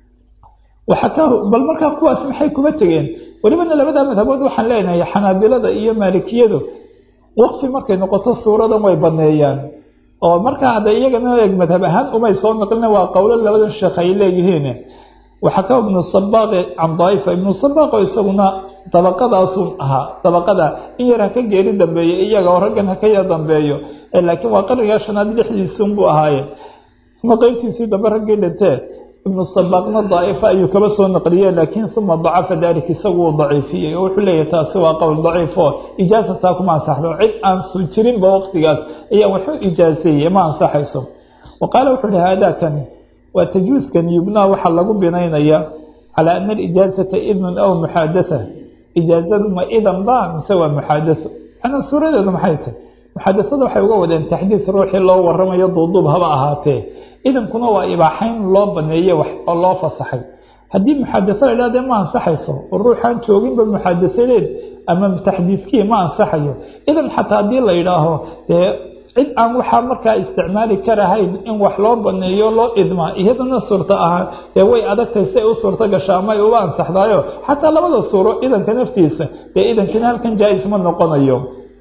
S1: bal markaa kuwaas maxay kuma tegeen welibana labada madhabood waxaan leenahay xanaabilada iyo maalikiyadu waqfi markay noqoto suuradan way baneeyaan oo markaa hadda iyagana eeg madhab ahaan umay soo naqlina waa qowlo labadan sheekh ay leeyihiin waxaa ka ibnu sabaaqi can daaifa ibnu sabaaqo isaguna dabaqadaasun ahaa dabaqada in yar ha ka geeri dambeeyo iyaga oo raggan ha ka yar dambeeyo laakiin waa qarnigaa shanaad lixdiisunbuu ahaaye ma qeybtiisii dambe raggii dhintee ibnu sabaaqna daaifa ayuu kaba soo naqliyey laakiin uma dacafa dalik isagu uu daciifiyey oo wuxuu leeyahay taasi waa qowl daciif oo ijaasataa kuma ansaxdo cid aan soo jirinba waqtigaas ayaa wuxuu ijaaseeyey ma ansaxayso wa qaala wuxuu ihi haadaakani waa tajuuskan yubnaa waxaa lagu binaynaya calaa ana alijaazata idnun aw muxaadatha ijaazadu ma idan ba mise waa muxaadatho macnaa suuradeedu maxay tahay muxaadathada waxay uga wadeen taxdiid ruuxii loo waramayo duuduub haba ahaatee idankuna waa ibaaxayn loo baneeye wax oo loo fasaxay haddii muxadatho la idhahdee ma ansaxayso oo ruuxaan jooginba muxadathadeed ama taxdiidkii ma ansaxayo idan xataa haddii la yidhaaho dee cid aan waxaa markaa isticmaali karahayn in wax loo baneeyo loo idmaa iyadana suurta ahaan dee way adagtahay si ay u suurto gasho ama ay uga ansaxdaayo xataa labada suuro idanka naftiisa dee idankina halkan jaa-is ma noqonayo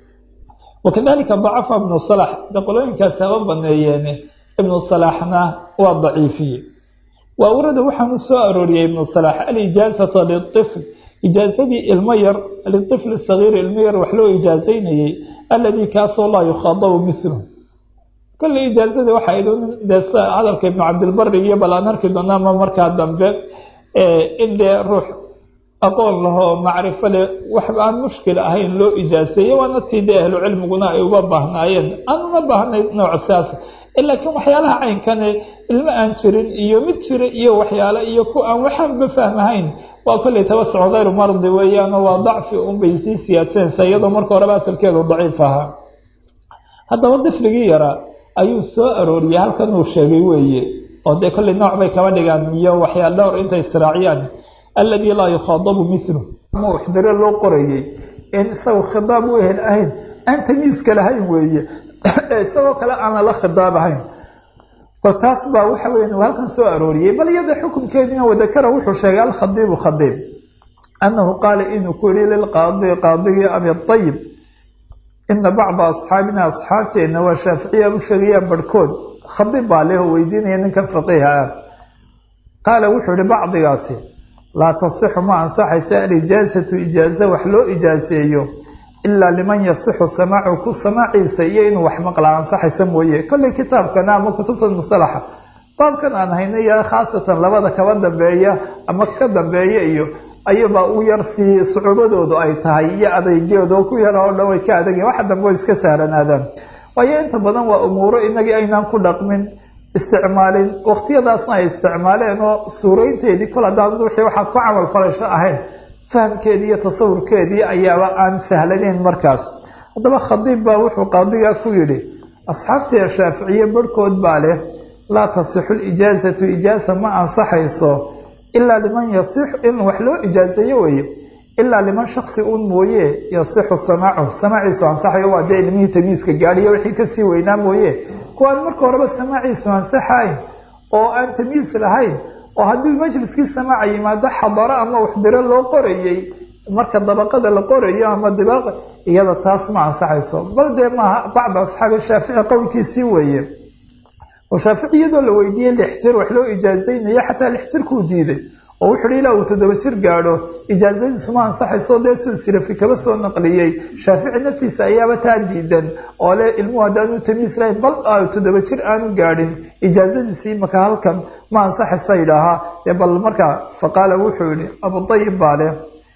S1: wakadalika dacafa ibnu salax dee qolooyinkaas haba baneeyeene ibnu salaxna waa daciifiye waa urada waxaanu soo arooriyey ibnu salax alijaazata liifl ijaazadii ilmo yar liifl sagiir ilmo yar wax loo ijaazaynayey alladii kaasoo laa yukhaadabu milu kolley ijaazadii waxa dee hadalka ibnu cabdilbari iyo bal aan arki doonaa ma markaa dambe in dee ruux aqoon lahoo macrifo leh wax aan mushkil ahayn loo ijaaseeye waana tii dee ahlu cilmiguna ay uga baahnaayeen aan una baahnay nooc saas laakiin waxyaalaha caynkane ilmo aan jirin iyo mid jira iyo waxyaale iyo ku aan waxaanba fahmahayn waa kolley tabasuc hayru mardi weeyaanoo waa dacfi unbay sii siyaadsanaysaa iyadoo marka horeba asalkeedu daciif ahaa haddaba difligii yaraa ayuu soo arooriyey halkan uu sheegay weeye oo dee kolley nooc bay kaba dhigaan iyo waxyaal dhowr intay israaciyaan alladii laa yukhaadabu milu ama uxdiro loo qorayey in isagu khidaab u ehel ahayn aan tamiiska lahayn weeye isagoo kale aan lala khidaab ahayn bal taas baa waxa weya uu halkan soo arooriyey bal iyada xukunkeediina wadakara wuxuu sheegay alkhadiibu khadiib annahu qaala inuu ku yihi lilqaadi qaadigii abi ayib ina bacda asxaabina asxaabteena waa shaaficiya u sheegayaan barhkood khadiib baa leh oo weydiinaya ninkan faqiiha ah qaala wuxuu yihi bacdigaasi laa tasixu ma ansaxaysa alijaazatu ijaaza wax loo ijaaseeyo ilaa liman yasixu samaacu ku samaaciisa iyo inuu wax maqlaa ansaxaysa mooye kolley kitaabkana ama kutubta musalaxa baabkan aan haynaya khaasatan labada kaba dambeeya ama ka dambeeya iyo ayabaa u yar sii sucuubadoodu ay tahay iyo adaygeedo ku yara oo dhan way ka adageen waxa dambe way iska sahlanaadaan waayo inta badan waa umuuro inagii aynaan ku dhaqmin isticmaalin waqtiyadaasna ay isticmaaleen oo suuraynteedii kol haddaan wixii waxaad ku camal falasho ahayn fahamkeedii iyo tasawurkeedii ayaaba aan sahlanayn markaas haddaba khadiib baa wuxuu qaadigaa ku yidhi asxaabtii shaaficiye barhkood baa leh laa tasixu lijaazatu ijaaza ma ansaxayso ilaa liman yasixu in wax loo ijaazeeyo weeye ilaa liman shaksi un mooye yasixu samaacu samaaciisu ansaxayo waa dee ilmihii tamiiska gaadhiyo wixii kasii weynaa mooye kuwaan marka horeba samaaciisu ansaxayn oo aan tamiis lahayn oo haddii majliskii samaaca yimaado xadaro ama uxdiro loo qorayey marka dabaqada la qorayo ama dibaaq iyada taas ma ansaxayso bal dee maaha bacda asxaabi shaafici qowlkiisii weeye oo shaafici iyadoo la weydiiyey lix jir wax loo ijaazaynaya xataa lix jirkuu diiday oo wuxuu hi ilaa uu toddoba jir gaadho ijaazadiisu ma ansaxayso dee suu sirafi kaba soo naqliyey shaafici naftiisa ayaaba taa diidan oo le ilmuhu haddaanu tamiis lahayn bal toddoba jir aanu gaadhin ijaazadiisii maka halkan ma ansaxaysa yidhaahaa dee bal markaa faqaala wuxuu yihi abudayib baa leh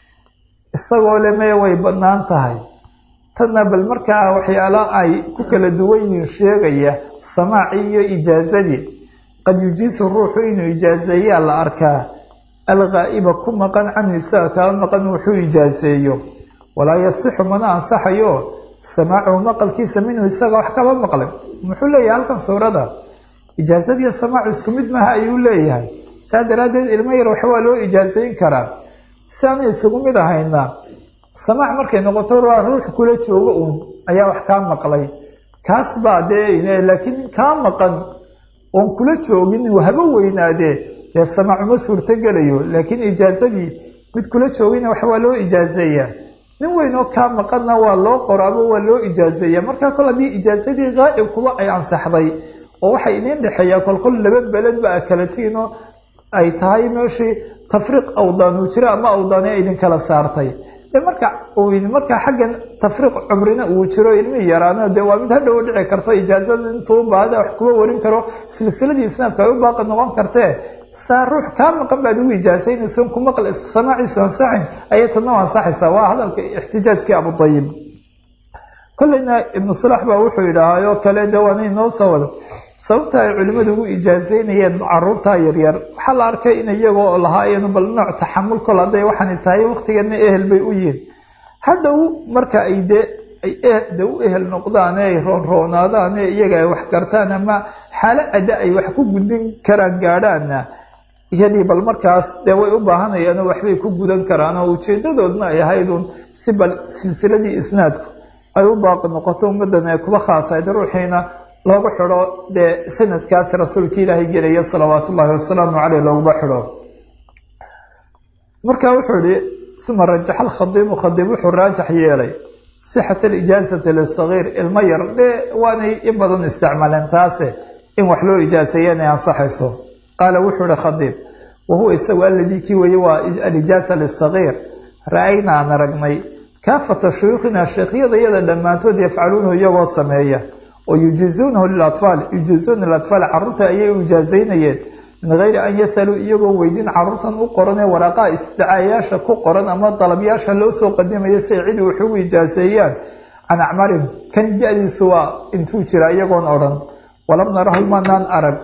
S1: isagoo le mee way banaan tahay tanna bal markaa waxyaala ay ku kala duwan yihiin sheegaya samaaci iyo ijaazadii qad yujiisu ruuxu inuu ijaazeeyaa la arkaa alghaa'iba ku maqan canhu isaga kala maqan wuxuu ijaaseeyo walaa yasixu mana ansaxayo samaacuhu maqalkiisa minhu isaga wax kaba maqlay muxuu leeyahay halkan suurada ijaazadiiyo samaacu isku mid maaha ayuu leeyahay saa daraaddeed ilmo yar wax waa loo ijaazayn karaa siaana isugu mid ahayna samaac markay noqoto waa ruux kula joogo uun ayaa wax kaa maqlay kaas baa dee laakiin kaa maqan oon kula joogin haba weynaadee dee samaac uma suurtogelayo laakiin ijaazadii mid kula joogina wax waa loo ijaazeeyaa nin weyn oo kaa maqanna waa loo qoraabo waa loo ijaazeeya markaa kol haddii ijaazadii haa'ib kuba ay ansaxday oo waxay idiin dhexeeyaa kolkol laba beledba akalatiin oo ay tahay meeshii tafriiq awdaan uu jiro ama awdaani ay idin kala saartay de marka markaa xaggan tafriiq cumrina uu jiro ilmihii yaraana dee waa mid hadhow dhici karta ijaazada intuu baahda wax kuba warin karo silsiladii isnaadka ay u baaqi noqon kartee saa ruux kaa maqan baad ugu ijaazaynaysa ku maql samaaciisu ansaxayn ayay tadna u ansaxaysaa waa hadalka ixtijaajkii abudayib kolleyna ibnu salax baa wuxuu yidhaahayoo kale de waana inoo soo wado sababta ay culimmadu ugu ijaazeynayeen caruurtaa yaryar waxaa la arkay in iyagoo lahaayeen bal nooc taxamul kol hadday waxaani tahay waqtigeedna ehel bay u yihiin hadhow marka ay dee ay de u ehel noqdaan ee ay roonroonaadaan ee iyaga ay wax gartaan ama xaalo ada ay wax ku gudbin karaan gaadhaanna iyadii bal markaas dee way u baahanayaanoo waxbay ku gudan karaan oo ujeedadoodna ay ahaydun si bal silsiladii isnaadku ay u baaqi noqoto ummadan ee kuba khaasayd ruuxiina loogu xidho dee sanadkaas rasuulka ilaahay gelaya salawaatu ullaahi wasalaamu caleyh looguma xidho marka wuxuu yihi uma rajaxa alkhadiibu khadiib wuxuu raajax yeelay sixat alijaazati lisagiir ilmo yar dee waanay in badan isticmaaleen taase in wax loo ijaaseeya inay ansaxayso qaala wuxuu ihi khadiib wahuwa isagu aladii kii weye waa alijaaza lisagiir ra-aynaa aan aragnay kaafata shuyuukhina sheekhyada iyada dhammaantood yafcaluunahu iyagoo sameeya oo yujiizuunahu lilatfaal yujiizuuna lilatfaal carruurta ayay u ijaazaynayeen min gayri an yasaluu iyagoo weydiin carruurtan u qoran ee waraaqaha istidcaayaasha ku qoran ama dalabyaasha loo soo qadimaya si ay cidi wax ugu ijaaseeyaan can acmarihim kan da-diisu waa intuu jira iyagoon odhan walam narahu manaan arag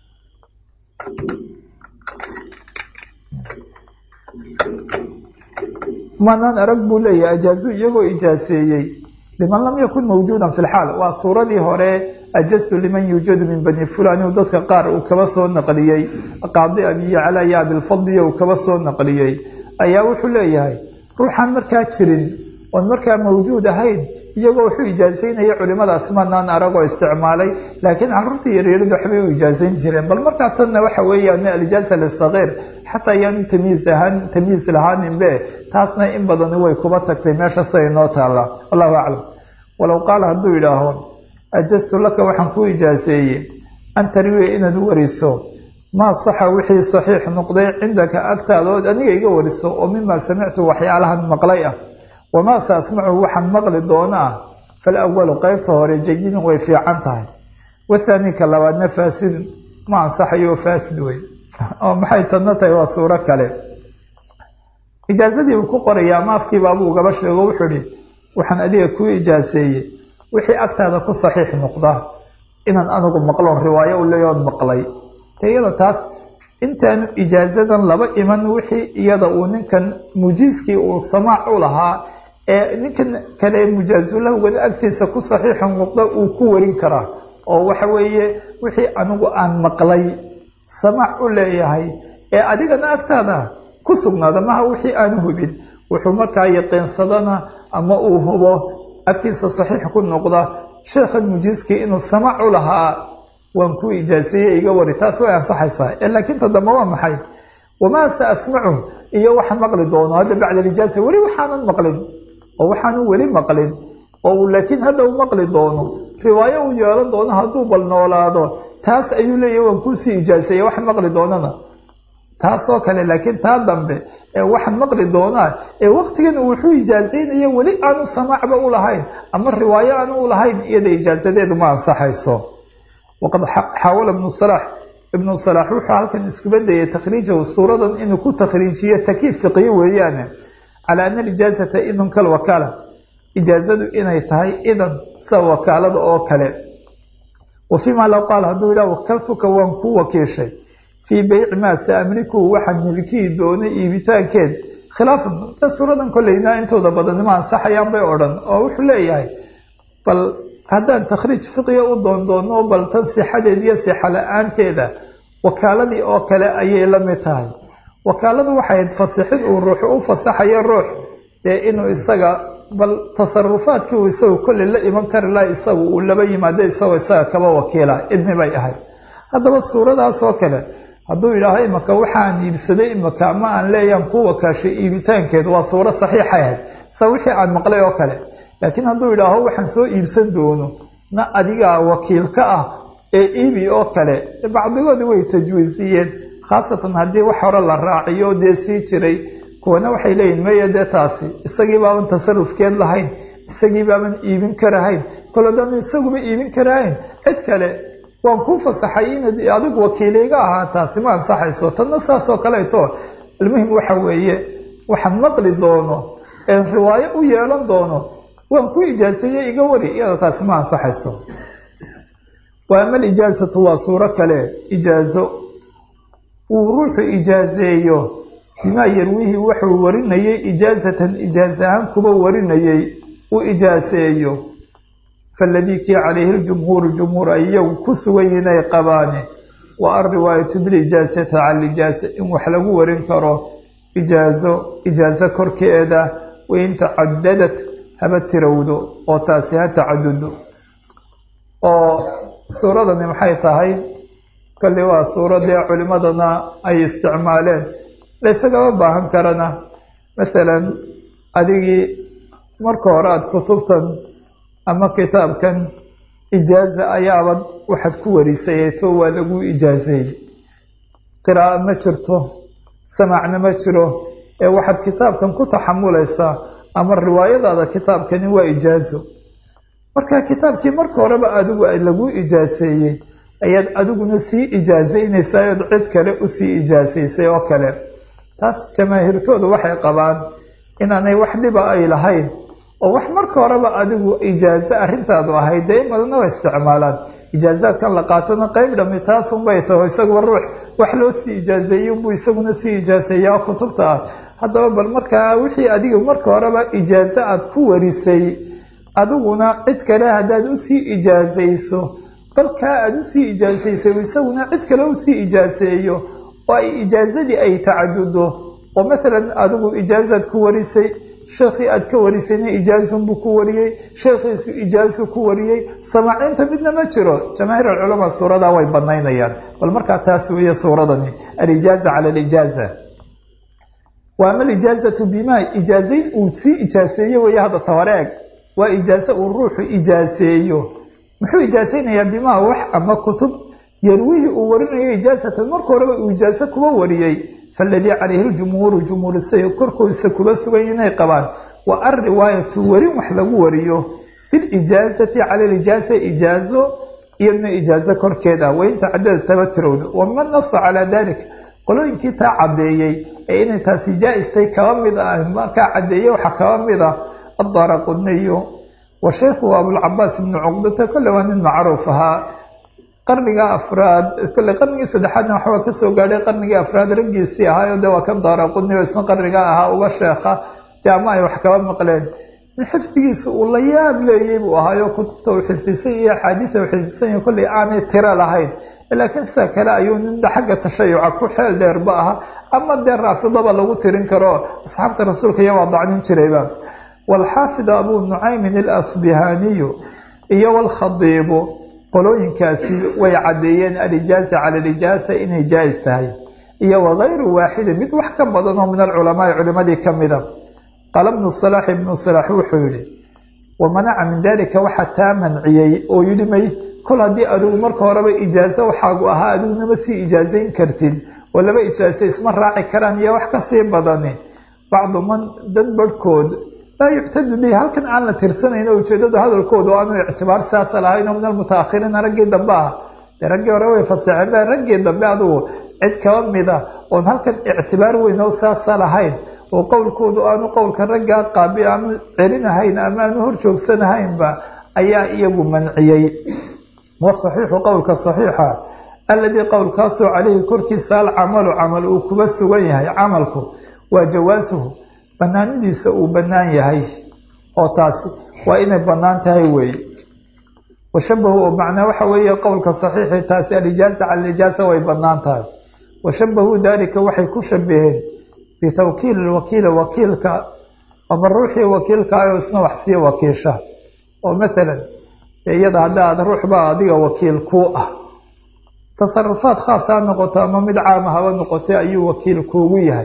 S1: manaan arag buu leeyahay ajaazu iyagoo ijaaseeyey liman lam yakun mawjuudan fi lxaal waa suuradii hore ajastu liman yuujadu min bani fulan u dadka qaar uu kaba soo naqliyey qaadi abi yacla iyo abilfadliya uu kaba soo naqliyey ayaa wuxuu leeyahay ruuxaan markaa jirin oon markaa mawjuud ahayn iyagoo wuxuu ijaazaynaya culimadaas manaan aragoo isticmaalay laakiin carruurtii yaryaradu waxbay u ijaazayn jireen bal markaa tanna waxa weeyaan alijaaza lisagiir xataa ayaanu tamyiiz ahaan tamyiiz lahaaninbe taasna in badani way kuba tagtay meesha siday noo taallaa wallahu aclam walow qaala hadduu yidhaaho ajastu laka waxaan ku ijaaseeyey an tarwiya inaad u wariso maa saxa wixii saxiix noqday cindaka agtaada ood aniga iga wariso oo mimaa samictu waxyaalahan maqlay ah wamaa sa asmacu waxaan maqli doono ah falawalu qeybta hore jayidun way fiican tahay wathaani ka labaadna faasidun ma ansaxayo faasid wey oo maxay tadna tahay waa suuro kale ijaazadii uu ku qoraya ama afkiibaabuu ugaba sheego wuxuu ihi waxaan adiga kuu ijaaseeyey wixii agtaada ku saxiix noqda inaan anigu maqloon riwaayo u leeyoon maqlay iyada taas intaanu ijaazadan laba iman wixii iyada uu ninkan mujiiskii uu samaac u lahaa ee ninkan kale mujaazulahwada agtiisa ku saxiixa noqda uu ku warin karaa oo waxa weeye wixii anigu aan maqlay samaac u leeyahay ee adigana agtaada ku sugnaada maha wixii aanu hubin wuxuu markaa yaqiinsadana ama uu hubo agtiisa saxiix ku noqda sheekhan mujiiskii inuu samaac u lahaa waan ku ijaaseeyey iga wari taas way ansaxaysaa laakiin tadamba waa maxay wamaa sa asmacu iyo waxaan maqli doono hadda bacda alijaasa weli waxaanan maqlin oo waxaanu weli maqlin oo laakiin hadhow maqli doono riwaayo uu yeelan doono hadduu bal noolaado taas ayuu leeyahy waan kuusii ijaaseeye waxaan maqli doonana taasoo kale laakiin taa dambe ee waxaan maqli doonaa ee waqtigan wuxuu ijaazaynaya weli aanu samaacba u lahayn ama riwaayo aanu u lahayn iyada ijaazadeedu ma ansaxayso waqad xaawala ibnu salax ibnu salax wuxuu halkan iskuba dayay takhriijahu suuradan inuu ku takhriijiyo takiif fiqiyo weeyaane calaa ana alijaazata idan kalwakaala ijaazadu inay tahay idan sida wakaalada oo kale wa fiima low qaal hadduu yidhaha wakaltuka waan ku wakiishay fii beyci maa sa amlikuhu waxaan milkihi doonay iibitaankeed khilaafan da suuradan kolleyna intooda badanima ansaxayaan bay odhan oo wuxuu leeyahay bal haddaan takhriij fiqiga u doondoono bal tan sixadeed iyo sixa la-aanteeda wakaaladii oo kale ayay la mid tahay wakaaladu waxay fasixid uu ruuxu u fasaxayo ruux dee inuu isaga bal tasarufaadkii uu isagu kolley la iman kari laha isagu uu laba yimaado isagoo isaga kaba wakiila idni bay ahayd haddaba suuradaas oo kale hadduu yidhaaho imaka waxaan iibsaday imaka ama aan leeyaan ku wakaashay iibitaankeed waa suuro saxiixay ahayd sa wixii aan maqlay oo kale laakiin hadduu yidhaaho waxaan soo iibsan doono na adigaa wakiil ka ah ee iibi oo kale bacdigoodi way tajwiiziyeen khaasatan haddii wax hore la raaciyo dee sii jiray kuwana waxay leeyihin maya dee taasi isagii baaban tasarufkeed lahayn isagii baaban iibin karahayn kolodaanu isaguba iibin karahayn cid kale waan kuu fasaxay inaad adigu wakiiliga ahaa taasi ma ansaxayso tanna saasoo kaleeto almuhim waxa weeye waxaan maqli doono een riwaayo u yeelan doono waan ku ijaaseeyey iga wari iyada taasi ma ansaxayso. wa ama alijaazatu waa suuro kale ijaazo uu ruuxu ijaazeeyo bimaa yarwihi wuxuu warinayay ijaazatan ijaaza ahaan kuba warinayay uu ijaaseeyo faladii kii calayhi ljumhuuru jumhuur ay iyagu ku sugan yihiin ay qabaane wa alriwaayatu bilijaazati cala alijaasa in wax lagu warin karo ijaazo ijaazo korkeeda wain tacadadad haba tirowdo oo taasi ha tacadudo. oo suuradani maxay tahay kolli waa suuradee culimadana ay isticmaaleen laysagama baahan karana masalan adigii marka hore aada kutubtan ama kitaabkan ijaaza ayaabad waxaad ku warisayeeto waa lagu ijaazeeyey qiraa'o ma jirto samacna ma jiro ee waxaad kitaabkan ku taxamulaysaa ama riwaayadaada kitaabkani waa ijaazo. marka kitaabkii marka horeba adigu lagu ijaaseeyey ayaad adiguna sii ijaazaynaysaa ood cid kale usii ijaasaysay oo kale. taas jamaahiirtoodu waxay qabaan inaanay wax dhiba ay lahayn oo wax marka horeba adigu ijaazo arrintaadu ahayd dee madana waa isticmaalaan ijaazaadkan la qaatana qayb dhami taasunbay taho isaguba ruux wax loo sii ijaazeeyey unbuu isaguna sii ijaaseeyaa kutubta ah. haddaba bal markaa wixii adiga marka horeba ijaazo aad ku warisay adiguna cid kale haddaad usii ijaazayso balkaa aada usii ijaasaysay isaguna cid kale usii ijaaseeyo oo ay ijaazadii ay tacadudo oo maalan adigu ijaazaad ku warisay sheekhii aad ka warisayna ijaazunbuu ku wariyey sheekhiisu ijaazu ku wariyey samaacinta midna ma jiro. jamaahiir alculamaa suuradaa way banaynayaan. bal markaa taas weeye suuradani alijaaza cala alijaaza. wa ama alijaazatu bimaa ijaazayn uu sii ijaaseeye weeye hadda tawareeg waa ijaazo uu ruuxu ijaaseeyo. muxuu ijaasaynayaa bimaa wax ama kutub yarwihii uu warinayo ijaazatan marka horeba uu ijaazo kuba wariyey faladii calayhi ljumhuuru jumhuurisay korkoodisa kuba sugan inay qabaan wa alriwaayatu warin wax lagu wariyo bilijaazati cala alijaasa ijaazo iyadna ijaazo korkeeda wain tacadada taba tirowda. waman nasa calaa dalik qolooyinkii taa cadeeyey ee inay taasi jaa-istay kaba mid ah markaa cadeeyey waxaa kaba mid ah addaaraqudniyo wa sheekhu abulcabaas ibnu cuqdata kolle waa nin macruuf ahaa qarniga afraad kolle qarnigii saddexaadna waxbaa kasoo gaadhay qarnigii afraad raggiisii ahaayo de waa ka daaraqudniyo isna qarniga ahaa uga sheekha dee ama ay wax kaba maqleen in xifdigiisa uu la yaab leeyey buu ahaayo kutubta uu xifdisan iyo axaadiisa uu xifdisan yahay kolley aanay tiro lahayn laakiin sida kale ayuu nin xagga tashayuca ku xeel dheerba aha ama dee raafidaba lagu tirin karo asxaabta rasuulka iyo waa dacnin jirayba. walxaafid abu nucaymin alasbihaaniyu iyo walkhadiibu qolooyinkaasi way cadeeyeen alijaaza cala alijaasa inay jaa-is tahay iyo wagayru waaxidin mid wax ka badan oo min alculamaai culimadii ka mida. qaala bnu salaax ibnu salaax wuxuu yihi wamanaca min dalika waxaa taa manciyey oo yidhi may kol haddii adigu marka horeba ijaazo waxaagu ahaa adigunama sii ijaazayn kartid oo laba ijaaso isma raaci karaan iyo wax kasii badani bacdu man dad barhkood laa yuctadu bihi halkan aan la tirsanayn oo ujeedada hadalkooda oo aanu ictibaar saasa lahayn oo min almutaahiriina raggii dambe ah dee raggii hore way fasaxeen ba raggii dambe adigu cid kaba mida oon halkan ictibaar weyn oo saasa lahayn oo qowlkoodu aanu qowlka raggaa qaabi aanu celinahayn ama aanu hor joogsanahaynba ayaa iyagu manciyey. wasaxiixu qowlka saxiixa alladii qowlkaasoo caleyhi korkiisa alcamalu camal uu kuba sugan yahay camalku waa jawaasuhu banaanidiisa uu banaan yahay oo taasi waa inay banaan tahay weeye. washabahu oo macnaa waxa weeye qowlka saxiixi taasi alijaaza cala alijaasa way banaan tahay. washabahuu dalika waxay ku shabaheen bitawkiili lwakiila wakiilka ama ruuxii wakiilka ayoo isna wax sii wakiisha oo maalan iyada haddaad ruux baa adiga wakiil kuu ah tasarufaad khaas ha noqoto ama mid caama haba noqotay ayuu wakiil kuugu yahay.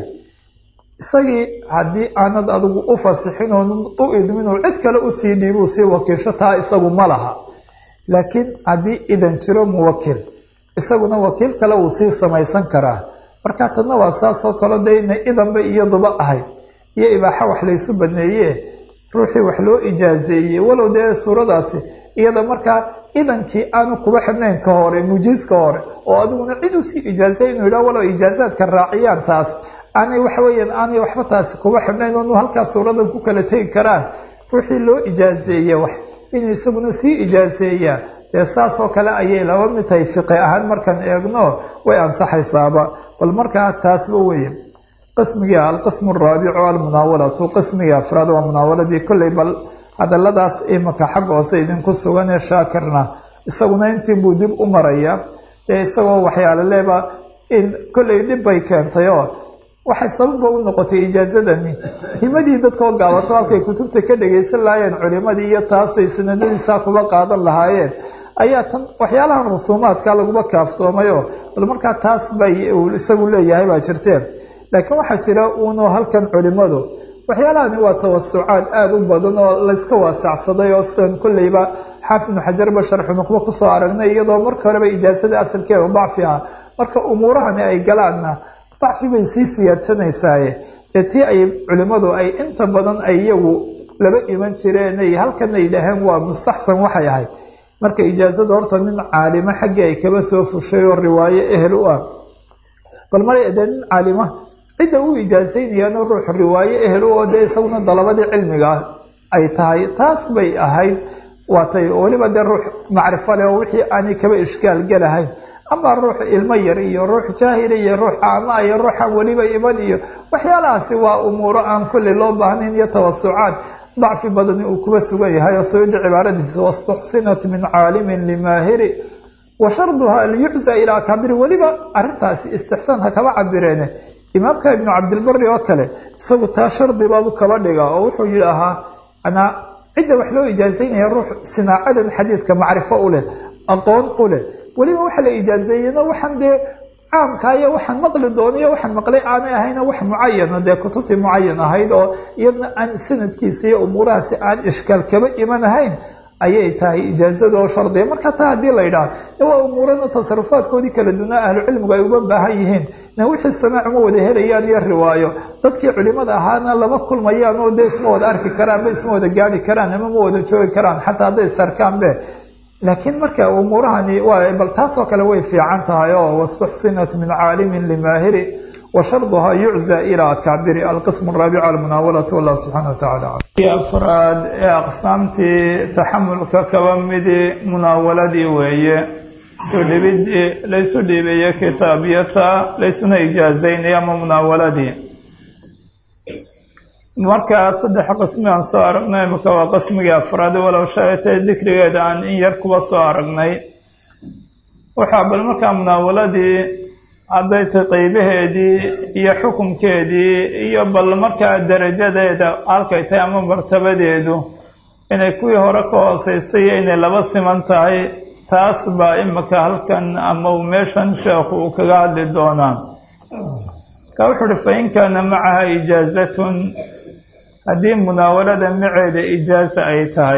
S1: isagii haddii aanad adigu u fasixin oo u idmin oo cid kale usii dhiibuu sii wakiisho taa isagu ma laha. laakiin haddii idan jiro muwakil isaguna wakiil kale uu sii samaysan karaa. marka tadna waa saasoo kale de inay idanba iyaduba ahayd iyo ibaaxa wax laysu baneeye ruuxii wax loo ijaazeeyey walow dee suuradaasi iyada markaa idankii aanu kuba xidhnayn ka hore mujiiska hore oo adiguna cid usii ijaazay inuu yidhaha walow ijaazaadka raaciyaan taas aanay waxa weeyaan aanay waxba taasi kuba xidhnayn oonu halkaas suuradan ku kala tegi karaan ruuxii loo ijaazeeye wax inuu isaguna sii ijaazeeyaa dee saasoo kale ayay laba mid tahay fiqi ahaan markaan eegno way ansaxaysaaba bal markaa taasba weye qismigii alqismu araabicu almunaawalatu qismigii afraad waa munaawaladii kolley bal hadaladaas imika xagga hoose idinku sugan ee shaakirna isaguna intii buu dib u maraya dee isagoo waxyaalo leeba in kolley dhib bay keentay oo waxay sababba u noqotay ijaazadani himadii dadkoo gaabato halkay kutubta ka dhagaysan lahaayeen culimadii iyo taasay sanadadiisaa kuba qaadan lahaayeen ayaa tan waxyaalahan rusuumaadka laguba kaaftoomayo bal markaa taas bay isagu leeyahay baa jirteen laakiin waxaa jira uunu halkan culimadu waxyaalahani waa tawasucaad aada u badan oo layska waasacsaday oo sidan kolleyba xaafid ibnu xajar ba sharxu nuqba kusoo aragnay iyadoo marka horeba ijaazada asalkeeda dacfi ah marka umuurahani ay galaanna dacfi bay sii siyaadsanaysaye ee tii ay culimadu ay inta badan ay iyagu laba iman jireen ay halkan ay dhaheen waa mustaxsan waxay ahayd marka ijaazada horta nin caalimo xaggii ay kaba soo fushay oo riwaayo ehel u ah bal mar dee nin caalima cidda u ijaazaynayaan ruux riwaayo ehel u oo dee isaguna dalabadii cilmiga ay tahay taas bay ahayd waatay weliba dee ruux macrifo leh oo wixii aanay kaba ishkaal galahayn ama ruux ilmo yar iyo ruux jaahila iyo ruux caama iyo ruuxaan weliba iman iyo waxyaalahaasi waa umuuro aan kulli loo baahnayn iyo tawasucaad dacfi badani uu kuba sugan yahay oo sooda cibaaradiisa wastuxsinat min caalimin limaahiri wa sharduha liyucza ilaa kabiri weliba arrintaasi istixsaan ha kaba cabireene imaamka ibnu cabdilbari oo kale isagu taa shardibaabu kaba dhiga oo wuxuu yihi ahaa anaa cidda wax loo ijaazaynaya ruux sinaacadan xadiidka macrifo u leh aqoon u leh weliba waxa la ijaazeeyena waxaan dee caamkaayo waxaan maqli doonayo waxaan maqlay aanay ahayna wax mucayana dee kutubtii mucayan ahayd oo iyadna aan sanadkiisa iyo umuurahaasi aan ishkaal kaba iman ahayn ayay tahay ijaazada oo shardiya marka taa haddii la yidhaah waa umuurana tasarufaadkoodii kala dunaa ahlucilmigu ay uga baahan yihiin na wixii samaac uma wada helayaan iyo riwaayo dadkii culimada ahaana lama kulmayaan oo dee isma wada arki karaan ba isma wada gaari karaan ama ma wada joogi karaan xataa hadday sarkaan be laakiin marka umuurahani waa bal taasoo kale way fiican tahay oo wastuxsinat min caalimin limaahiri wa sharduha yucza ilaa kabiri alqism araabic almunaawalatu wallah subxaana watacaala afraad ee aqsaamtii taxamulka kaba midi munaawaladii weeye isu dhibidii laysu dhiibaye kitaabyata laysuna ijaazaynaya ama munaawaladii markaa saddex qismi aan soo aragnay imika waa qismigii afraad walow shaayatay dikrigeeda aan in yar kuba soo aragnay waxaa bal markaa munaawaladii hadday tay qaybaheedii iyo xukunkeedii iyo bal markaa darajadeeda halkay tahay ama martabadeedu inay kuwii hore ka hooseysay iyo inay laba siman tahay taas baa imika halkan ama meeshan sheekhu uu kaga hadli doonaa ka wuxuu uhi fain kaana macaha ijaazatun haddii munaawalada maceeda ijaaza ay tahay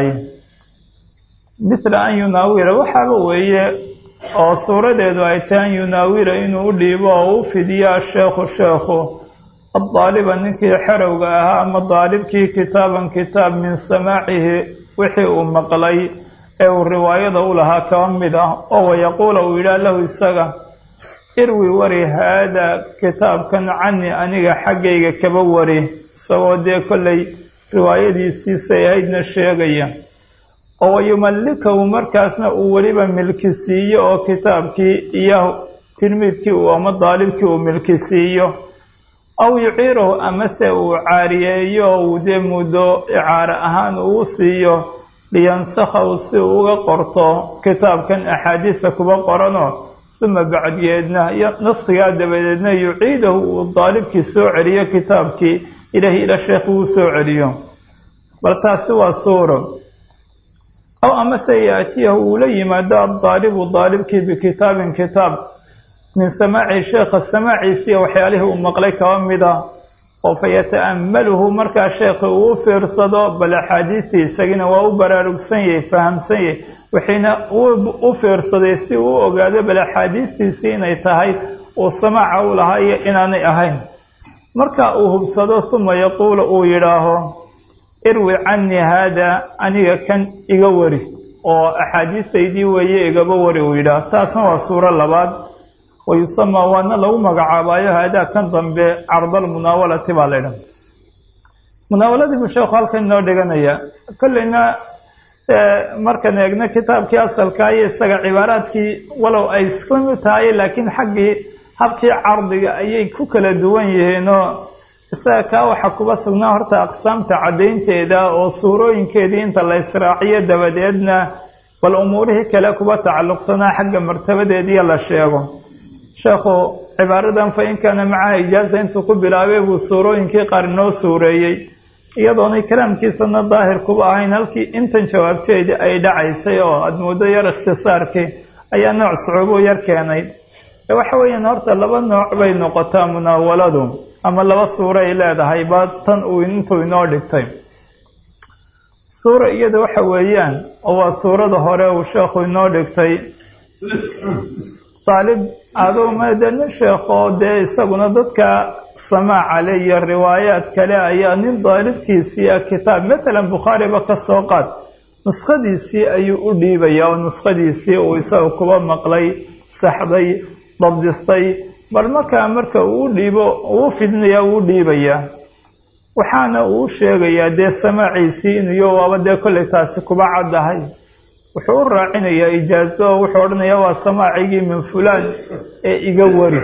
S1: mithla an yunaawira waxaaba weeye oo suuradeedu ay tahay an yunaawira inuu u dhiibo oo u fidiyo asheekhu sheekhu addaaliba ninkii xerowga ahaa ama daalibkii kitaaban kitaab min samaacihi wixii uu maqlay ee uu riwaayada u lahaa kaba mid ah oo wayaquula uu yidhaah lahu isaga irwi wari haadaa kitaabkan cani aniga xaggayga kaba wari isagoo dee kollay riwaayadiisiisay ahaydna sheegaya oo wayumallikahu markaasna uu weliba milki siiyo oo kitaabkii iyo tilmiidkii uu ama daalibkii uu milki siiyo aw yuciirahu amase uu caariyeeyo oo uu dee muddo icaare ahaan uu siiyo liyansakhahu si uu uga qorto kitaabkan axaadiisa kuba qoranoo uma bacdigeedna naskigaa dabadeedna yuciidahu uu daalibkii soo celiyo kitaabkii ilaahi ila sheekhi uu soo celiyo bal taasi waa suuro aw amase yaatiyahu uu la yimaado addaalibu daalibkii bikitaabin kitaab min samaaci sheekha samaaciisiiya waxyaalihii uu maqlay kaba mida oo fa yata'ammaluhu markaa sheekhi uu u fiirsado bal axaadiistii isagina waa u baraarugsan yahay fahamsan yahay wixiina u fiirsaday si uu u ogaado bal axaadiistiisii inay tahay uu samaaca u lahaa iyo inaanay ahayn marka uu hubsado uma yaquulu uu yidhaaho irwi canii haadaa aniga kan iga wari oo axaadiistaydii weeye igaba wari uu yidhaah taasna waa suuro labaad wayusamaa waana lagu magacaabaayo haadaa kan dambe cardalmunaawalati baa laydhan munaawaladii buu sheekhu halkan inoo dhiganaya kolleyna markaan eegno kitaabkii asalka iyo isaga cibaaraadkii walow ay isla mid tahay laakiin xaggii habkii cardiga ayay ku kala duwan yihiinoo isaga kaa waxaa kuba sugnaa horta aqsaamta caddaynteeda oo suurooyinkeedii inta la israaciyo dabadeedna bal umuurihii kale kuba tacalluqsanaa xagga martabadeediiyo la sheego sheekhu cibaaradan fa in kaana macaha ijaaza intuu ku bilaabay buu suurooyinkii qaar inoo suureeyey iyadoonay kalaamkiisana daahir kuba ahayn halkii intan jawaabteedii ay dhacaysay oo aada muddo yar ikhtisaarkii ayaa nooc sucuubo yar keenay waxa weeyaan horta laba nooc bay noqotaa munaawaladu ama laba suuro ay leedahay baa tan uu intuu inoo dhigtay suura iyada waxa weeyaan oo waa suurada hore uu sheekhu inoo dhigtay daalib aduu maadanin sheekho dee isaguna dadka samaaca le iyo riwaayaad kale ayaa nin daalibkiisii ah kitaab matalan bukhaariba ka soo qaad nuskhadiisii ayuu u dhiibayaa oo nuskhadiisii uu isaga kuba maqlay saxday dabdistay bal markaa marka uu dhiibo uu fidinayaa uu dhiibayaa waxaana uu sheegayaa dee samaaciisii inuyo waaba dee kolley taasi kuba caddahay wuxuu u raacinayaa ijaazo oo wuxuu odhanayaa waa samaacigii min fulaan ee iga wari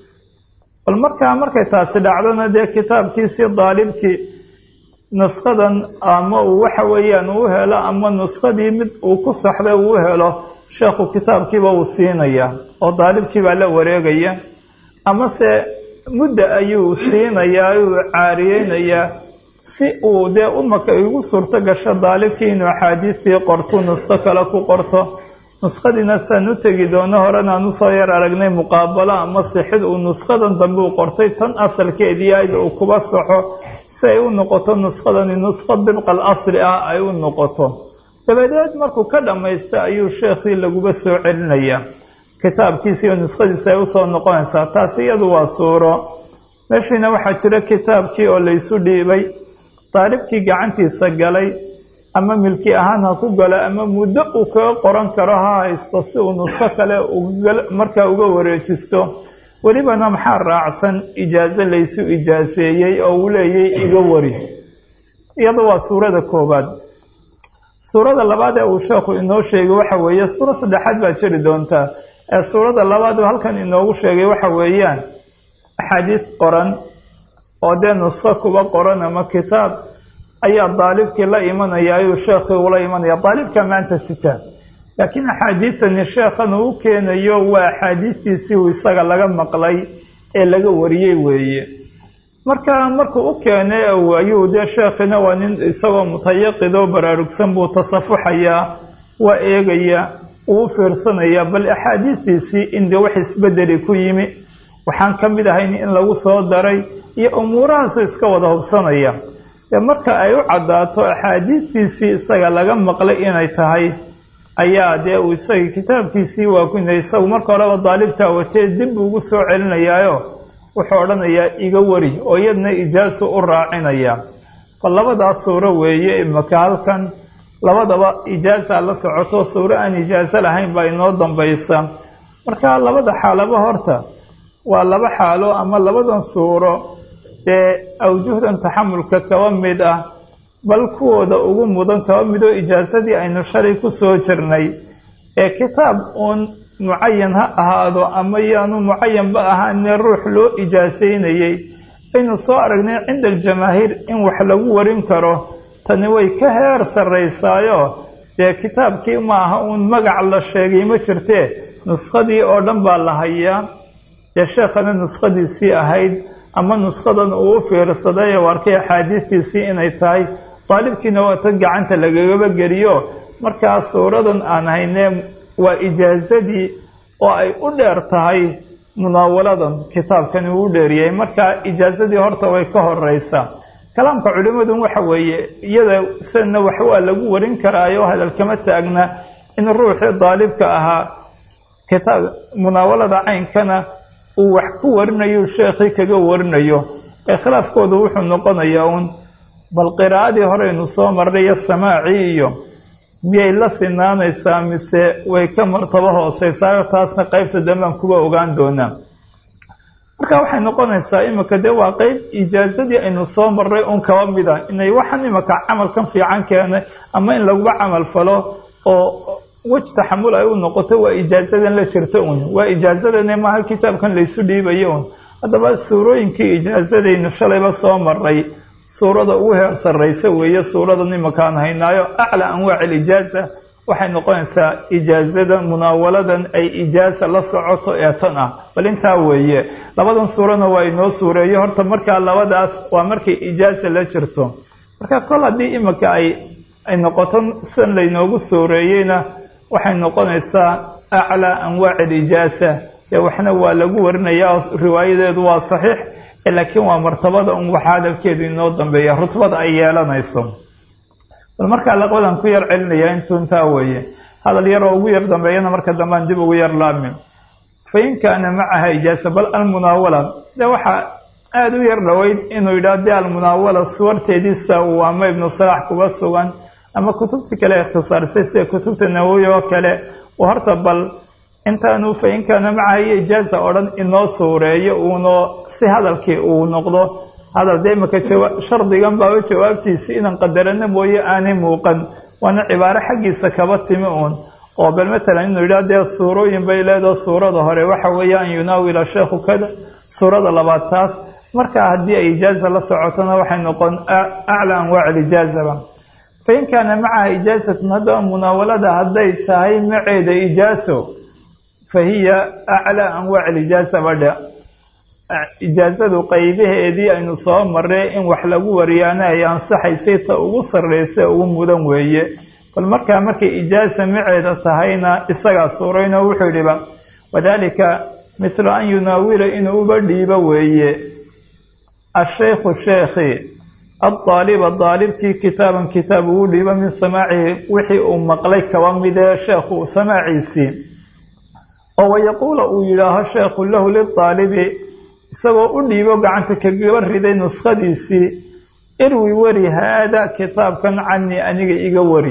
S1: bal markaa markay taasi dhacdona dee kitaabkiisii daalibkii nuskadan ama uu waxa weeyaan uu helo ama nuskadii mid uu ku saxday uu helo sheekhu kitaabkiiba uu siinayaa oo daalibkiibaa la wareegaya amase mudda ayuu siinayaa uu caariyeynayaa si uu dee umaka igu suurto gasho daalibkii inuu axaadiistii qorto nusko kale ku qorto nuskadiina saan u tegi doono horena aan usoo yar aragnay muqaabalo ama sixid uu nuskadan dambe uu qortay tan asalkeedii ayd uu kuba saxo si ay u noqoto nuskadani nusko dibqal asli ah ay u noqoto dabadeed markuu ka dhammaysta ayuu sheekhii laguba soo celinayaa kitaabkiisi iyo nuskadiisa ay usoo noqonaysaa taasi iyadu waa suuro meeshiina waxaa jira kitaabkii oo laysu dhiibay daalibkii gacantiisa galay ama milki ahaan ha ku galo ama muddo uu kaga qoran karo ha haysto si uu nusko kale markaa uga wareejisto welibana maxaa raacsan ijaazo laysu ijaaseeyey oo uu leeyay iga wari iyada waa suurada koobaad suurada labaad ee uu sheekhu inoo sheegay waxa weeye suuro saddexaad baa jiri doontaa ee suurada labaad halkan inoogu sheegay waxa weeyaan axaadiis qoran oo dee nusko kuba qoran ama kitaab ayaa daalibkii la imanaya ayuu sheekhii ula imanaya daalibka maanta sita laakiin axaadiidtani sheekhan uu keenayo waa axaadiistiisii uu isaga laga maqlay ee laga wariyey weeye marka markuu u keenay ayuu dee sheekhina waa nin isagoo mutayaqidoo baraarugsan buu tasafuxayaa waa eegayaa uu fiirsanayaa bal axaadiistiisii in dee wax isbedeli ku yimi waxaan ka mid ahayn in lagu soo daray iyo umuurahaasu iska wada hubsanaya dee marka ay u caddaato axaadiistiisii isaga laga maqlay inay tahay ayaa dee uu isagii kitaabkiisii waa kuna isagu marka horeba daalibkaa watee dib ugu soo celinayaayo wuxuu odhanayaa iga wari oo iyadna ijaaso u raacinaya bal labadaas suuro weeye imaka halkan labadaba ijaaza la socoto suuro aan ijaazo lahayn baa inoo dambaysa marka labada xaalaba horta waa laba xaalo ama labadan suuro ee awjuhdan taxamulka kaba mid ah bal kuwooda ugu mudan kaba midoo ijaazadii aynu shalay ku soo jirnay ee kitaab uun mucayan ha ahaado ama yaanu mucayanba ahaanee ruux loo ijaasaynayey aynu soo aragnay cinda aljamaahiir in wax lagu warin karo tani way ka heer sarraysaayo dee kitaabkii ma aha uun magac la sheegay ma jirtee nuskadii oo dhan baa la hayaa dee sheekhana nuskadiisii ahayd ama nuskadan uu u fiirsaday ee arkay axaadiistiisii inay tahay daalibkiina waa tad gacanta lagagaba geliyo markaa suuradan aan haynee waa ijaazadii oo ay u dheer tahay munaawaladan kitaabkani uu u dheeryahay markaa ijaazadii horta way ka horeysaa kalaamka culimmadu waxa weeye iyada sidna wax waa lagu warin karaayo hadal kama taagna in ruuxii daalibka ahaa kitaab munaawalada caynkana uu wax ku warinayo sheekhii kaga warinayo ee khilaafkoodu wuxuu noqonayaa uun bal qiraa'adii horeynu soo marray iyo samaacii iyo miyay la sinaanaysaa mise way ka martabo hooseysaao taasna qaybta dambaan kuba ogaan doonaa marka waxay noqonaysaa imika dee waa qeyb ijaazadii aynu soo marray un kaba mida inay waxaan imika camalkan fiican keenay ama in laguba camal falo oo wej taxamul ay u noqoto waa ijaazadan la jirta un waa ijaazadan maaha kitaabkan laysu dhiibayo un haddaba suurooyinkii ijaazadaynu shalayba soo maray suurada ugu heer sarraysa weeye suuradan imakaan haynaayo aclaa anwaac alijaaza waxay noqonaysaa ijaazada munaawaladan ay ijaaza la socoto ee tan ah bal intaa weeye labadan suurana waa inoo suureeyo horta markaa labadaas waa markay ijaaza la jirto marka kol haddii imika ay ay noqoto sidan laynoogu suureeyeyna waxay noqonaysaa aclaa anwaac alijaaza ee waxna waa lagu warinayaa riwaayadeedu waa saxiix laakiin waa martabada un waxa hadalkeedu inoo dambeeya rutbada ay yeelanayso bal markaa laqabadan ku yar celinaya intuu intaa weeye hadal yaroo ugu yar dambeeyana marka dambean dib ugu yar laamin fa in kaana macaha ijaaza bal almunaawala de waxaa aada u yar dhoweyd inuu yidhaah de almunaawala suwarteediisa uu ama ibnu salaax kuga sugan ama kutubta kale ikhtisaarisay sida kutubta nawowi oo kale oo horta bal intaanu fa in kaana macaha iyo ijaaza oo dhan inoo suureeyo uunoo si hadalkii uu noqdo hadal dee imaka jawaa shardigan baaba jawaabtiisi inaan qadarana mooye aanay muuqan waana cibaaro xaggiisa kaba timi uun oo bal matalan inuu yidhaah dee suurooyin bay leedaho suurada hore waxa weeye an yunaawila sheekhu kada suurada labaad taas markaa haddii ay ijaaza la socotona waxay noqon aclaa anwaac alijaazaba fa in kaana macaha ijaazatun haddaba munaawalada hadday tahay maceeda ijaaso fa hiya aclaa anwaac alijaaza badha ijaazadu qaybaheedii aynu soo marray in wax lagu wariyaana ay ansaxaysay ta ugu sarraysa ugu mudan weeye bal markaa markay ijaaza maceeda tahayna isagaa suurayno wuxuu yidhiba wadaalika mithlu an yunaawila inuu uba dhiibo weeye ashaykhu sheekhi addaaliba daalibkii kitaaban kitaab ugu dhiibo min samaacihi wixii uu maqlay kaba midee sheekhu samaaciisii oo wayaquula uu yidhaaho sheekhu lahu lidaalibi isagoo u dhiibo gacanta kagaba riday nuskhadiisii irwi wari haada kitaabkan canii aniga iga wari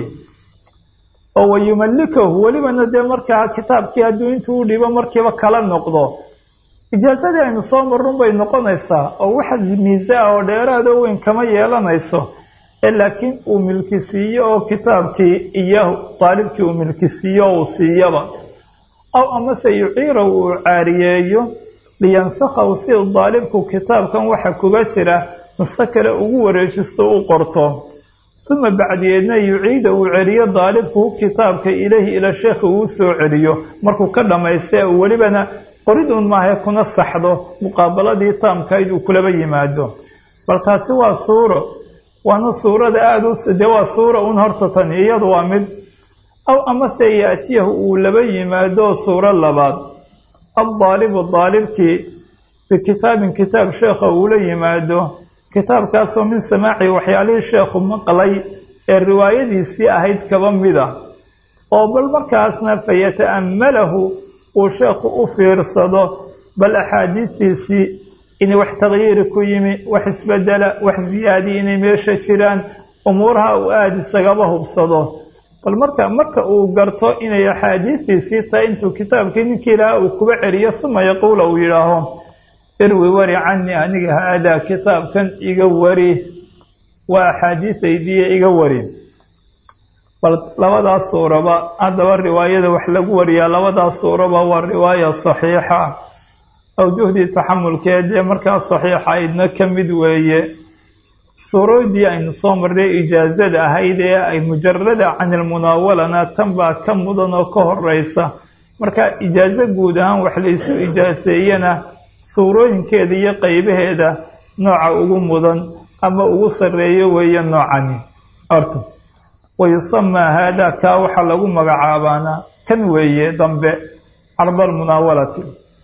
S1: oo wayumalikahu welibana dee markaa kitaabkii hadduu intuu u dhiibo markiiba kala noqdo ijaazadii aynu soo marrun bay noqonaysaa oo waxa miise ah oo dheeraadoo weyn kama yeelanayso ee laakiin uu milkisiiyo oo kitaabkii iyo daalibkii uu milkisiiyo uu siiyaba aw amase yuciirahu uu caariyeeyo liyansakhahu si daalibku kitaabkan waxa kuga jira nusko kale ugu wareejisto u qorto uma bacdiyeedna yuciida uu celiyo daalibku kitaabka ilahi ila sheekhi uu soo celiyo markuu ka dhammaystay uu welibana qoridun maahae kuna saxdo muqaabaladii taamkayd uu kulaba yimaado bal taasi waa suuro waana suurada aada u dee waa suura un horta tan iyadu waa mid aw amase yaatiyahu uu laba yimaado suuro labaad addaalibu daalibkii bikitaabin kitaab sheekha uula yimaado kitaabkaasoo min samaaci waxyaalihii sheekhu maqlay ee riwaayadiisii ahayd kaba mida oo bal markaasna fa yata'ammalahu uu sheekhu u fiirsado bal axaadiistiisii inay wax taqyiiri ku yimi wax isbedela wax ziyaadi inay meesha jiraan umuuraha uu aada isagaba hubsado bal marka marka uu garto inay axaadiistiisii tahay intuu kitaabkii ninkii ilaha uu kuba celiyo uma yaquula uu yidhaaho irwi wari canii aniga haadaa kitaabkan iga wari waa axaadiisaydiiya iga wari bal labadaas suuraba haddaba riwaayada wax lagu wariyaa labadaas suuraba waa riwaaya saxiixa awjuhdii taxamulkeedee markaa saxiixa aydna ka mid weeye suuroodii aynu soo marnay ijaazada ahayd ee ay mujarada can ilmunaawalana tan baa ka mudan oo ka horeysa marka ijaazo guud ahaan wax laysu ijaaseeyana suurooyinkeeda iyo qaybaheeda nooca ugu mudan ama ugu sarreeyo weeye noocani horta wayusamaa haadaa kaa waxaa lagu magacaabaana kan weeye dambe carda almunaawalati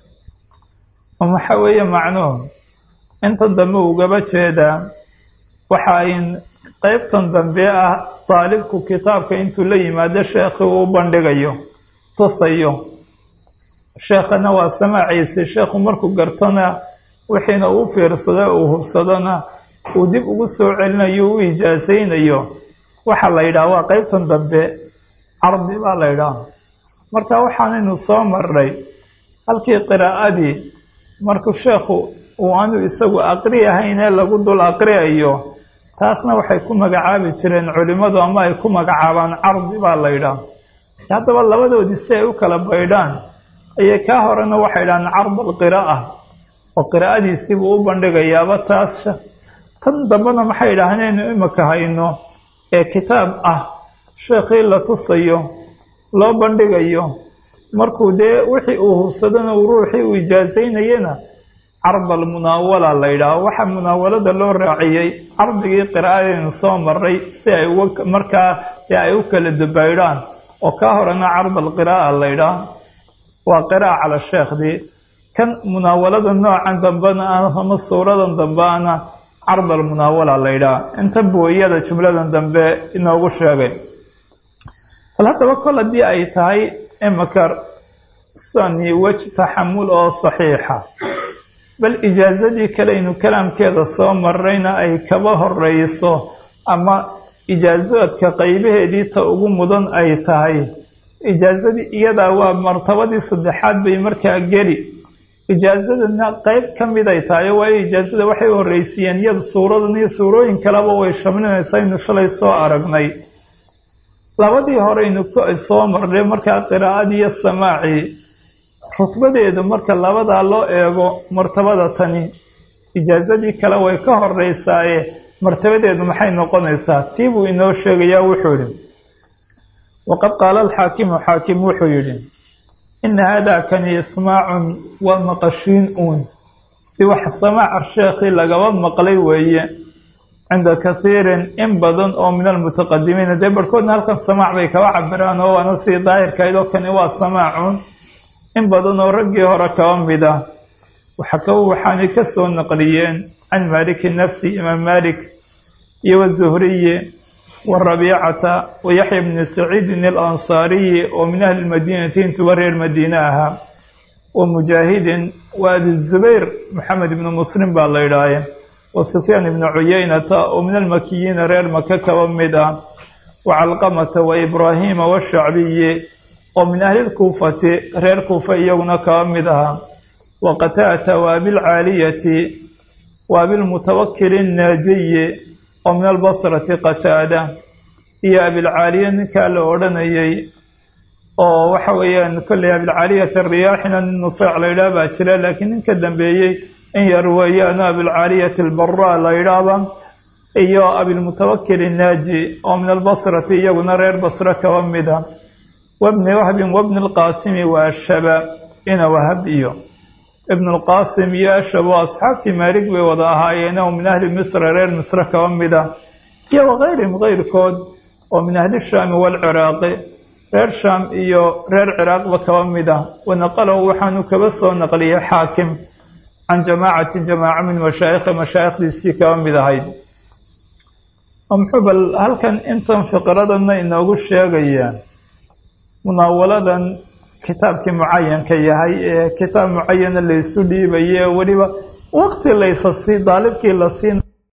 S1: maxaa weeye macnuhu inta dambe ugaba jeedaa waxa ayn qaybtan dambe ah daalibku kitaabka intuu la yimaado sheekhi uu bandhigayo tusayo sheekhana waa samaaciisi sheekhu markuu gartona wixiina uu fiirsada uu hubsadona uu dib ugu soo celinayo u ijaasaynayo waxaa la yidhaha waa qaybtan dambe cardi baa la yidhaha marka waxaanaynu soo marnay halkii qiraa'adii markuu sheekhu uu aanu isagu aqri ahaynee lagu dul aqriayo taasna waxay ku magacaabi jireen culimmadu ama ay ku magacaabaan cardi baa la yidhaah haddaba labadoodii si ay u kala baydhaan ayay kaa horena waxay dhahaan card alqiraa'a oo qiraa'adiisiibuu u bandhigayaaba taas tan dambena maxay idhaahneen imaka hayno ee kitaab ah sheekhii la tusayo loo bandhigayo markuu dee wixii uu hubsadana uu ruuxii uu ijaazaynayana card almunaawala la yidhaaho waxaa munaawalada loo raaciyey cardigii qiraa'adaynu soo maray si ay uga markaa dee ay u kala dubaydhaan oo kaa horena card alqiraa'a la yidhaah waa qiraa'a cala sheekhdii kan munaawalada noocan dambena ama suuradan dambeana card almunaawala la yidhaah inta booyada jumladan dambe inoogu sheegay bal haddaba kol haddii ay tahay imaka sani wej taxamul oo saxiixa bal ijaazadii kaleynu kalaamkeeda soo marayna ay kaba horeyso ama ijaazaadka qaybaheedii ta ugu mudan ay tahay ijaazadii iyadaa waa martabadii saddexaad bay markaa geli ijaazadana qayb ka mid ay tahay waayo ijaazada waxay horeysiiyeen iyada suuradan iyo suurooyin kaleba way shamlinaysaa aynu shalay soo aragnay labadii horeynu soo marnay markaa qiraa'adii iyo samaacii rutbadeedu marka labadaa loo eego martabada tani ijaazadii kale way ka horeysaaye martabadeedu maxay noqonaysaa tii buu inoo sheegayaa wuxuu yidhi waqad qaala alxaakimu xaakim wuxuu yidhi ina haadaa kani ismaacun waa maqashiin uun si wax samaaca sheekhii lagaba maqlay weeye cinda kathiirin in badan oo min almutaqadimiina dee barhkoodna halkan samaac bay kaba cabiraan oo waana sii daahirkaydoo kani waa samaacun in badan oo raggii hore kaba mid ah waxaka waxaanay ka soo naqliyeen can maaliki nafsi imaam maalik iyo wazuhriyi warabiicata wa yaxya bni saciidin alansaariyi oo min ahli lmadiinati intuba reer madiine ahaa wa mujaahidin wa abizubayr maxamed ibnu muslim baa la yidhaaye wa sufyaan ibnu cuyeynata oo min almakiyiina reer maka kaba mid ah wa calqamata wa ibraahiima washacbiyi oo min ahli lkuufati reer kuufa iyaguna kaba mid ahaa wa qataata wa abilcaaliyati wa abilmutawakili annaajiyi oo min albasrati qataada iyo abilcaaliya ninkaa la odhanayay oo waxa weeyaan kolley abilcaaliyata riyaaxina nin nufeec la yidhaah baa jira laakiin ninka dambeeyey in yar weeyaano abilcaaliyati albaraa la yidhaahda iyo abilmutawakili annaaji oo min albasrati iyaguna reer basre kaba mid ah wabni wahbin wabni alqaasimi wa ashaba ina wahab iyo ibn alqaasim iyo ashab oo asxaabtii maalig bay wada ahaayeen oo min ahli misra reer misre kaba mid ah iyo wakayrihim kayrkood oo min ahli shaami waalciraaqi reer shaam iyo reer ciraaqba kaba mid ah wanaqalow waxaanu kaba soo naqliyay xaakim can jamaacatin jamaaca min mashaayikhi mashaayikhdiisii kaba mid ahayd muxuu bal halkan intan fiqradana inoogu sheegaya munaawaladan kitaabkii mucayanka yahay ee kitaab mucayana laysu dhiibaye weliba waqti laysa sii daalibkii la siin